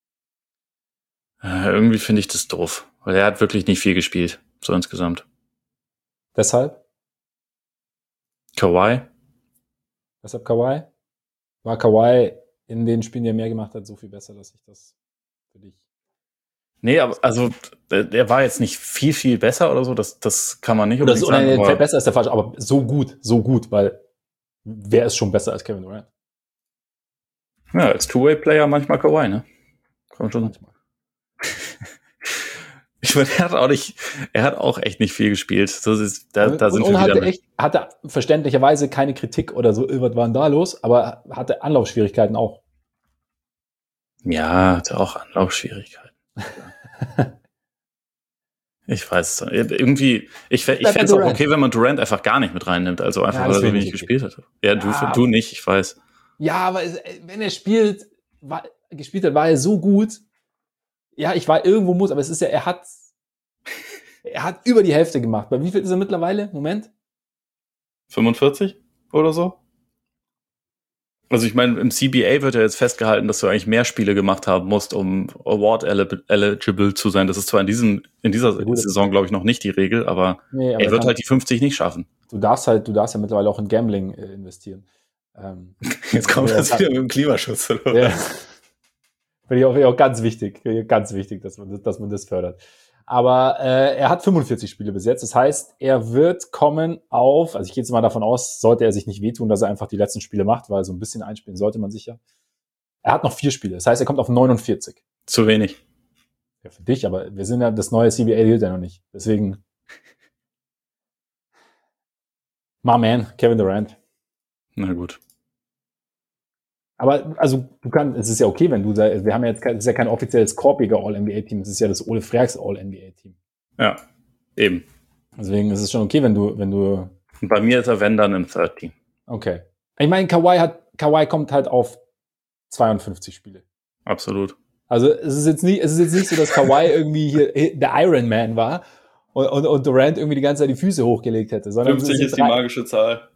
Äh, irgendwie finde ich das doof, weil er hat wirklich nicht viel gespielt, so insgesamt. Deshalb? Kawhi? Deshalb Kawhi? War Kawhi in den Spielen, die er mehr gemacht hat, so viel besser, dass ich das für dich... Nee, aber also der war jetzt nicht viel, viel besser oder so, das, das kann man nicht unbedingt so, sagen. Oder besser ist der falsch, aber so gut, so gut, weil wer ist schon besser als Kevin Durant? Ja, als Two-Way-Player manchmal Kawhi, ne? Kommt schon. Manchmal. Ich meine, er hat auch nicht, er hat auch echt nicht viel gespielt. Das ist, da, da sind und, wir und wieder hatte echt, hatte verständlicherweise keine Kritik oder so, was war denn da los, aber hatte Anlaufschwierigkeiten auch. Ja, hatte auch Anlaufschwierigkeiten. Ich weiß es nicht. Irgendwie, ich, ich fände es auch okay, wenn man Durant einfach gar nicht mit reinnimmt, also einfach, ja, weil er so wenig gespielt hat. Ja, du, ja, du nicht, ich weiß. Ja, aber es, wenn er spielt, war, gespielt hat, war er so gut. Ja, ich war irgendwo muss, aber es ist ja, er hat, er hat über die Hälfte gemacht. Bei wie viel ist er mittlerweile? Moment. fünfundvierzig oder so? Also ich meine, im C B A wird ja jetzt festgehalten, dass du eigentlich mehr Spiele gemacht haben musst, um Award-eligible zu sein. Das ist zwar in diesem in dieser ja, Saison, glaube ich, noch nicht die Regel, aber, nee, aber er wird halt die fünfzig nicht schaffen. Du darfst halt, du darfst ja mittlerweile auch in Gambling äh, investieren. Ähm, jetzt kommt das wieder mit dem Klimaschutz, oder? Ja. Finde ich auch, auch ganz wichtig, ganz wichtig, dass man das, dass man das fördert. Aber äh, er hat fünfundvierzig Spiele bis jetzt. Das heißt, er wird kommen auf, also ich gehe jetzt mal davon aus, sollte er sich nicht wehtun, dass er einfach die letzten Spiele macht, weil so ein bisschen einspielen sollte man sich ja. Er hat noch vier Spiele. Das heißt, er kommt auf neunundvierzig. Zu wenig. Ja, für dich, aber wir sind ja, das neue C B A gilt ja noch nicht. Deswegen. My man, Kevin Durant. Na gut. Aber, also, du kannst, es ist ja okay, wenn du da, wir haben ja jetzt, es ist ja kein offizielles korpiger All-N B A-Team, es ist ja das Ole Freaks All-N B A-Team. Ja, eben. Deswegen ist es schon okay, wenn du, wenn du. Und bei mir ist er, wenn dann im Third Team. Okay. Ich meine, Kawhi hat, Kawhi kommt halt auf zweiundfünfzig Spiele. Absolut. Also, es ist jetzt nicht, es ist jetzt nicht so, dass Kawhi irgendwie hier der Iron Man war und, und, und Durant irgendwie die ganze Zeit die Füße hochgelegt hätte, sondern. fünfzig ist die magische Zahl.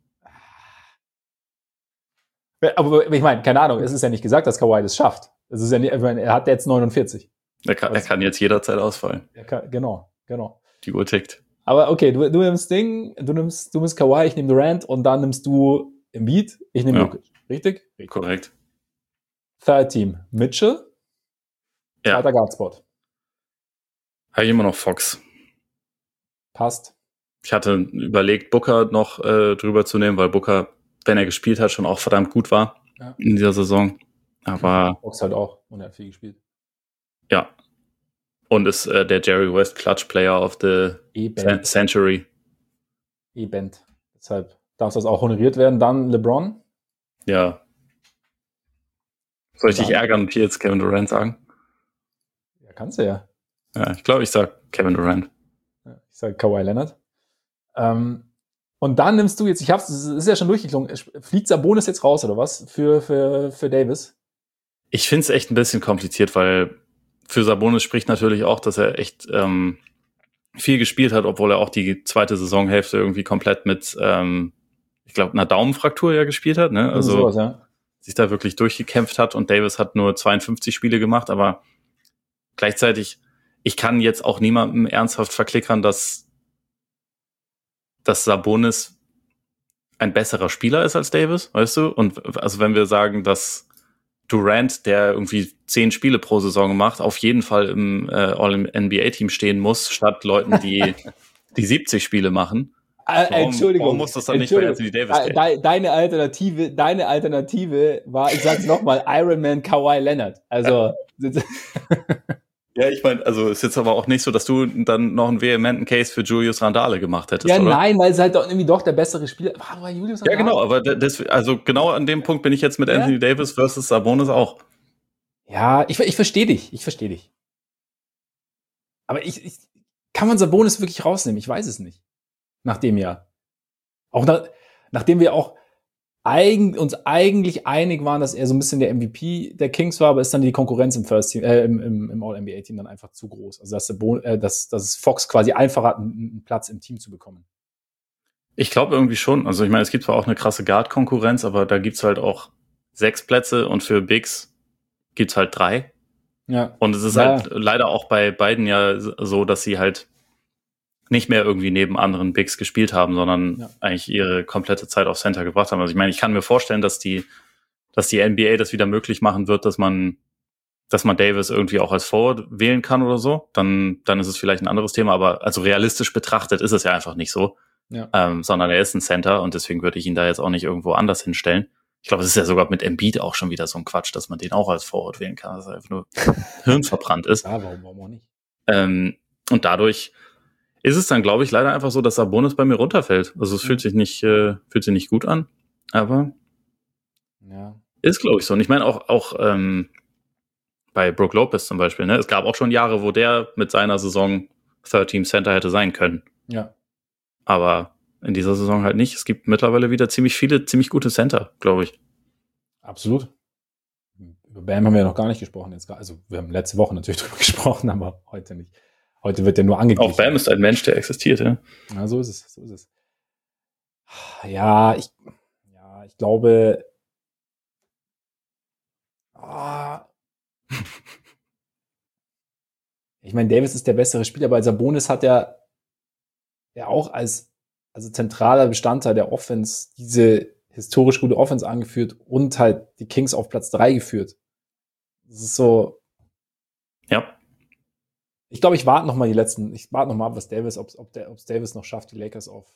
Aber ich meine, keine Ahnung, es ist ja nicht gesagt, dass Kawhi das schafft. Es ist ja nicht, ich meine, er hat jetzt neunundvierzig. Er kann, er kann jetzt jederzeit ausfallen. Er kann, genau, genau. Die Uhr tickt. Aber okay, du, du nimmst Ding, du nimmst, du nimmst Kawhi, ich nehme Durant und dann nimmst du Embiid, ich nehme ja. Jokic. Richtig? Richtig? Korrekt. Third Team, Mitchell. Ja. Zweiter Guardspot. Habe ich immer noch Fox. Passt. Ich hatte überlegt, Booker noch äh, drüber zu nehmen, weil Booker, wenn er gespielt hat, schon auch verdammt gut war ja. in dieser Saison. Aber Fox halt auch und er hat viel gespielt. Ja. Und ist äh, der Jerry West Clutch Player of the E-Band. Century. E-Band. Deshalb darf das auch honoriert werden. Dann LeBron. Ja. Soll ich dich ärgern und hier jetzt Kevin Durant sagen? Ja, kannst du ja. Ja, ich glaube, ich sag Kevin Durant. Ja, ich sag Kawhi Leonard. Ähm, Und dann nimmst du jetzt, ich hab's, es ist ja schon durchgeklungen, fliegt Sabonis jetzt raus, oder was? Für, für, für Davis? Ich find's echt ein bisschen kompliziert, weil für Sabonis spricht natürlich auch, dass er echt ähm, viel gespielt hat, obwohl er auch die zweite Saisonhälfte irgendwie komplett mit ähm, ich glaube, einer Daumenfraktur ja gespielt hat, ne? Also sowas, ja. sich da wirklich durchgekämpft hat und Davis hat nur zweiundfünfzig Spiele gemacht, aber gleichzeitig, ich kann jetzt auch niemandem ernsthaft verklickern, dass, dass Sabonis ein besserer Spieler ist als Davis, weißt du? Und also wenn wir sagen, dass Durant, der irgendwie zehn Spiele pro Saison macht, auf jeden Fall im äh, All-N B A-Team stehen muss, statt Leuten, die die siebzig Spiele machen. Warum, Entschuldigung. Warum muss das dann nicht bei Anthony Davis gehen? De- deine Alternative, deine Alternative war, ich sag's nochmal, Iron Man Kawhi Leonard. Also. Ja, ich meine, also ist jetzt aber auch nicht so, dass du dann noch einen vehementen Case für Julius Randle gemacht hättest, ja, oder? Nein, weil es halt doch irgendwie doch der bessere Spieler war. war Julius Randle? Ja, genau, aber das, also genau an dem Punkt bin ich jetzt mit ja? Anthony Davis versus Sabonis auch. Ja, ich, ich verstehe dich, ich verstehe dich. Aber ich, ich, kann man Sabonis wirklich rausnehmen? Ich weiß es nicht. Nach dem Jahr. Auch nach, nachdem wir auch eigen, uns eigentlich einig waren, dass er so ein bisschen der M V P der Kings war, aber ist dann die Konkurrenz im First Team, äh, im, im, im All-N B A-Team dann einfach zu groß. Also dass, der Bo- äh, dass, dass Fox quasi einfacher hat, einen, einen Platz im Team zu bekommen. Ich glaube irgendwie schon. Also ich meine, es gibt zwar auch eine krasse Guard-Konkurrenz, aber da gibt's halt auch sechs Plätze und für Bigs gibt's halt drei. Ja. Und es ist ja. halt leider auch bei beiden ja so, dass sie halt nicht mehr irgendwie neben anderen Bigs gespielt haben, sondern ja. eigentlich ihre komplette Zeit auf Center gebracht haben. Also ich meine, ich kann mir vorstellen, dass die, dass die N B A das wieder möglich machen wird, dass man, dass man Davis irgendwie auch als Forward wählen kann oder so. Dann, dann ist es vielleicht ein anderes Thema, aber also realistisch betrachtet ist es ja einfach nicht so. Ja. Ähm, sondern er ist ein Center und deswegen würde ich ihn da jetzt auch nicht irgendwo anders hinstellen. Ich glaube, es ist ja sogar mit Embiid auch schon wieder so ein Quatsch, dass man den auch als Forward wählen kann, dass er einfach nur hirnverbrannt ist. Ja, warum, warum auch nicht? Ähm, und dadurch ist es dann, glaube ich, leider einfach so, dass Sabonis bei mir runterfällt. Also es fühlt sich nicht, äh, fühlt sich nicht gut an, aber ja. ist, glaube ich, so. Und ich meine auch, auch ähm, bei Brook Lopez zum Beispiel, ne? Es gab auch schon Jahre, wo der mit seiner Saison Third Team Center hätte sein können. Ja. Aber in dieser Saison halt nicht. Es gibt mittlerweile wieder ziemlich viele, ziemlich gute Center, glaube ich. Absolut. Über Bam haben wir ja noch gar nicht gesprochen. Jetzt, also wir haben letzte Woche natürlich drüber gesprochen, aber heute nicht. Heute wird ja nur angeglichen. Auch Bam ist ein Mensch, der existiert, ja. Ja, so ist es, so ist es. Ja, ich, ja, ich glaube, oh, ich meine, Davis ist der bessere Spieler, aber Sabonis hat ja, ja auch als, also zentraler Bestandteil der Offense diese historisch gute Offense angeführt und halt die Kings auf Platz drei geführt. Das ist so. Ja. Ich glaube, ich warte noch mal die letzten, ich warte noch mal ab, was Davis, ob ob der, ob's Davis noch schafft, die Lakers auf.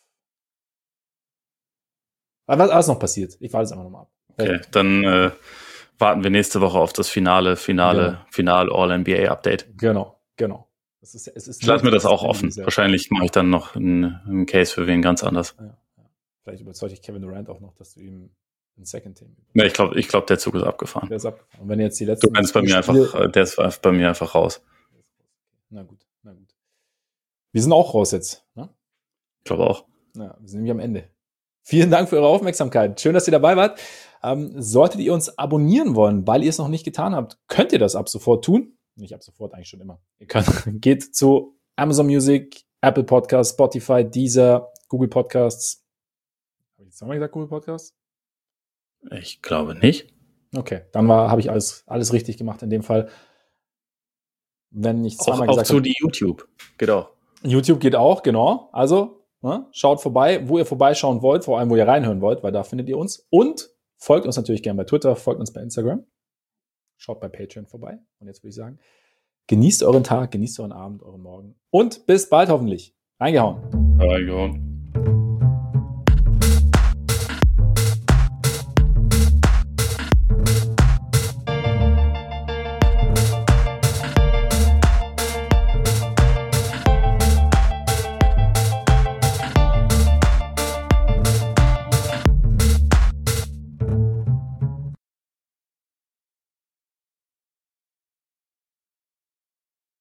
Was alles noch passiert. Ich warte es einfach noch mal ab. Okay, dann äh, warten wir nächste Woche auf das finale, finale, genau. Final All-N B A-Update. Genau, genau. Es ist, es ist ich lasse mir das auch offen. Wahrscheinlich mache ich dann noch einen, einen Case für wen ganz anders. Ja, ja. Vielleicht überzeuge ich Kevin Durant auch noch, dass du ihm ein Second Team. Ja, ich glaube, ich glaub, der Zug ist abgefahren. Der ist abgefahren. Und wenn jetzt die letzten. Du meinst bei mir einfach, der ist bei mir einfach raus. Na gut, na gut. Wir sind auch raus jetzt. Ne? Ich glaube auch. Ja, wir sind nämlich am Ende. Vielen Dank für eure Aufmerksamkeit. Schön, dass ihr dabei wart. Ähm, solltet ihr uns abonnieren wollen, weil ihr es noch nicht getan habt, könnt ihr das ab sofort tun. Nicht ab sofort, eigentlich schon immer. Ihr könnt, geht zu Amazon Music, Apple Podcasts, Spotify, Deezer, Google Podcasts. Habe ich jetzt nochmal gesagt, Google Podcasts? Ich glaube nicht. Okay, dann war, habe ich alles, alles richtig gemacht in dem Fall. Wenn ich zweimal auch, gesagt auch zu die YouTube. Geht auch. YouTube geht auch, genau. Also, ne, schaut vorbei, wo ihr vorbeischauen wollt, vor allem, wo ihr reinhören wollt, weil da findet ihr uns. Und folgt uns natürlich gerne bei Twitter, folgt uns bei Instagram. Schaut bei Patreon vorbei. Und jetzt würde ich sagen, genießt euren Tag, genießt euren Abend, euren Morgen. Und bis bald hoffentlich. Reingehauen. Reingehauen.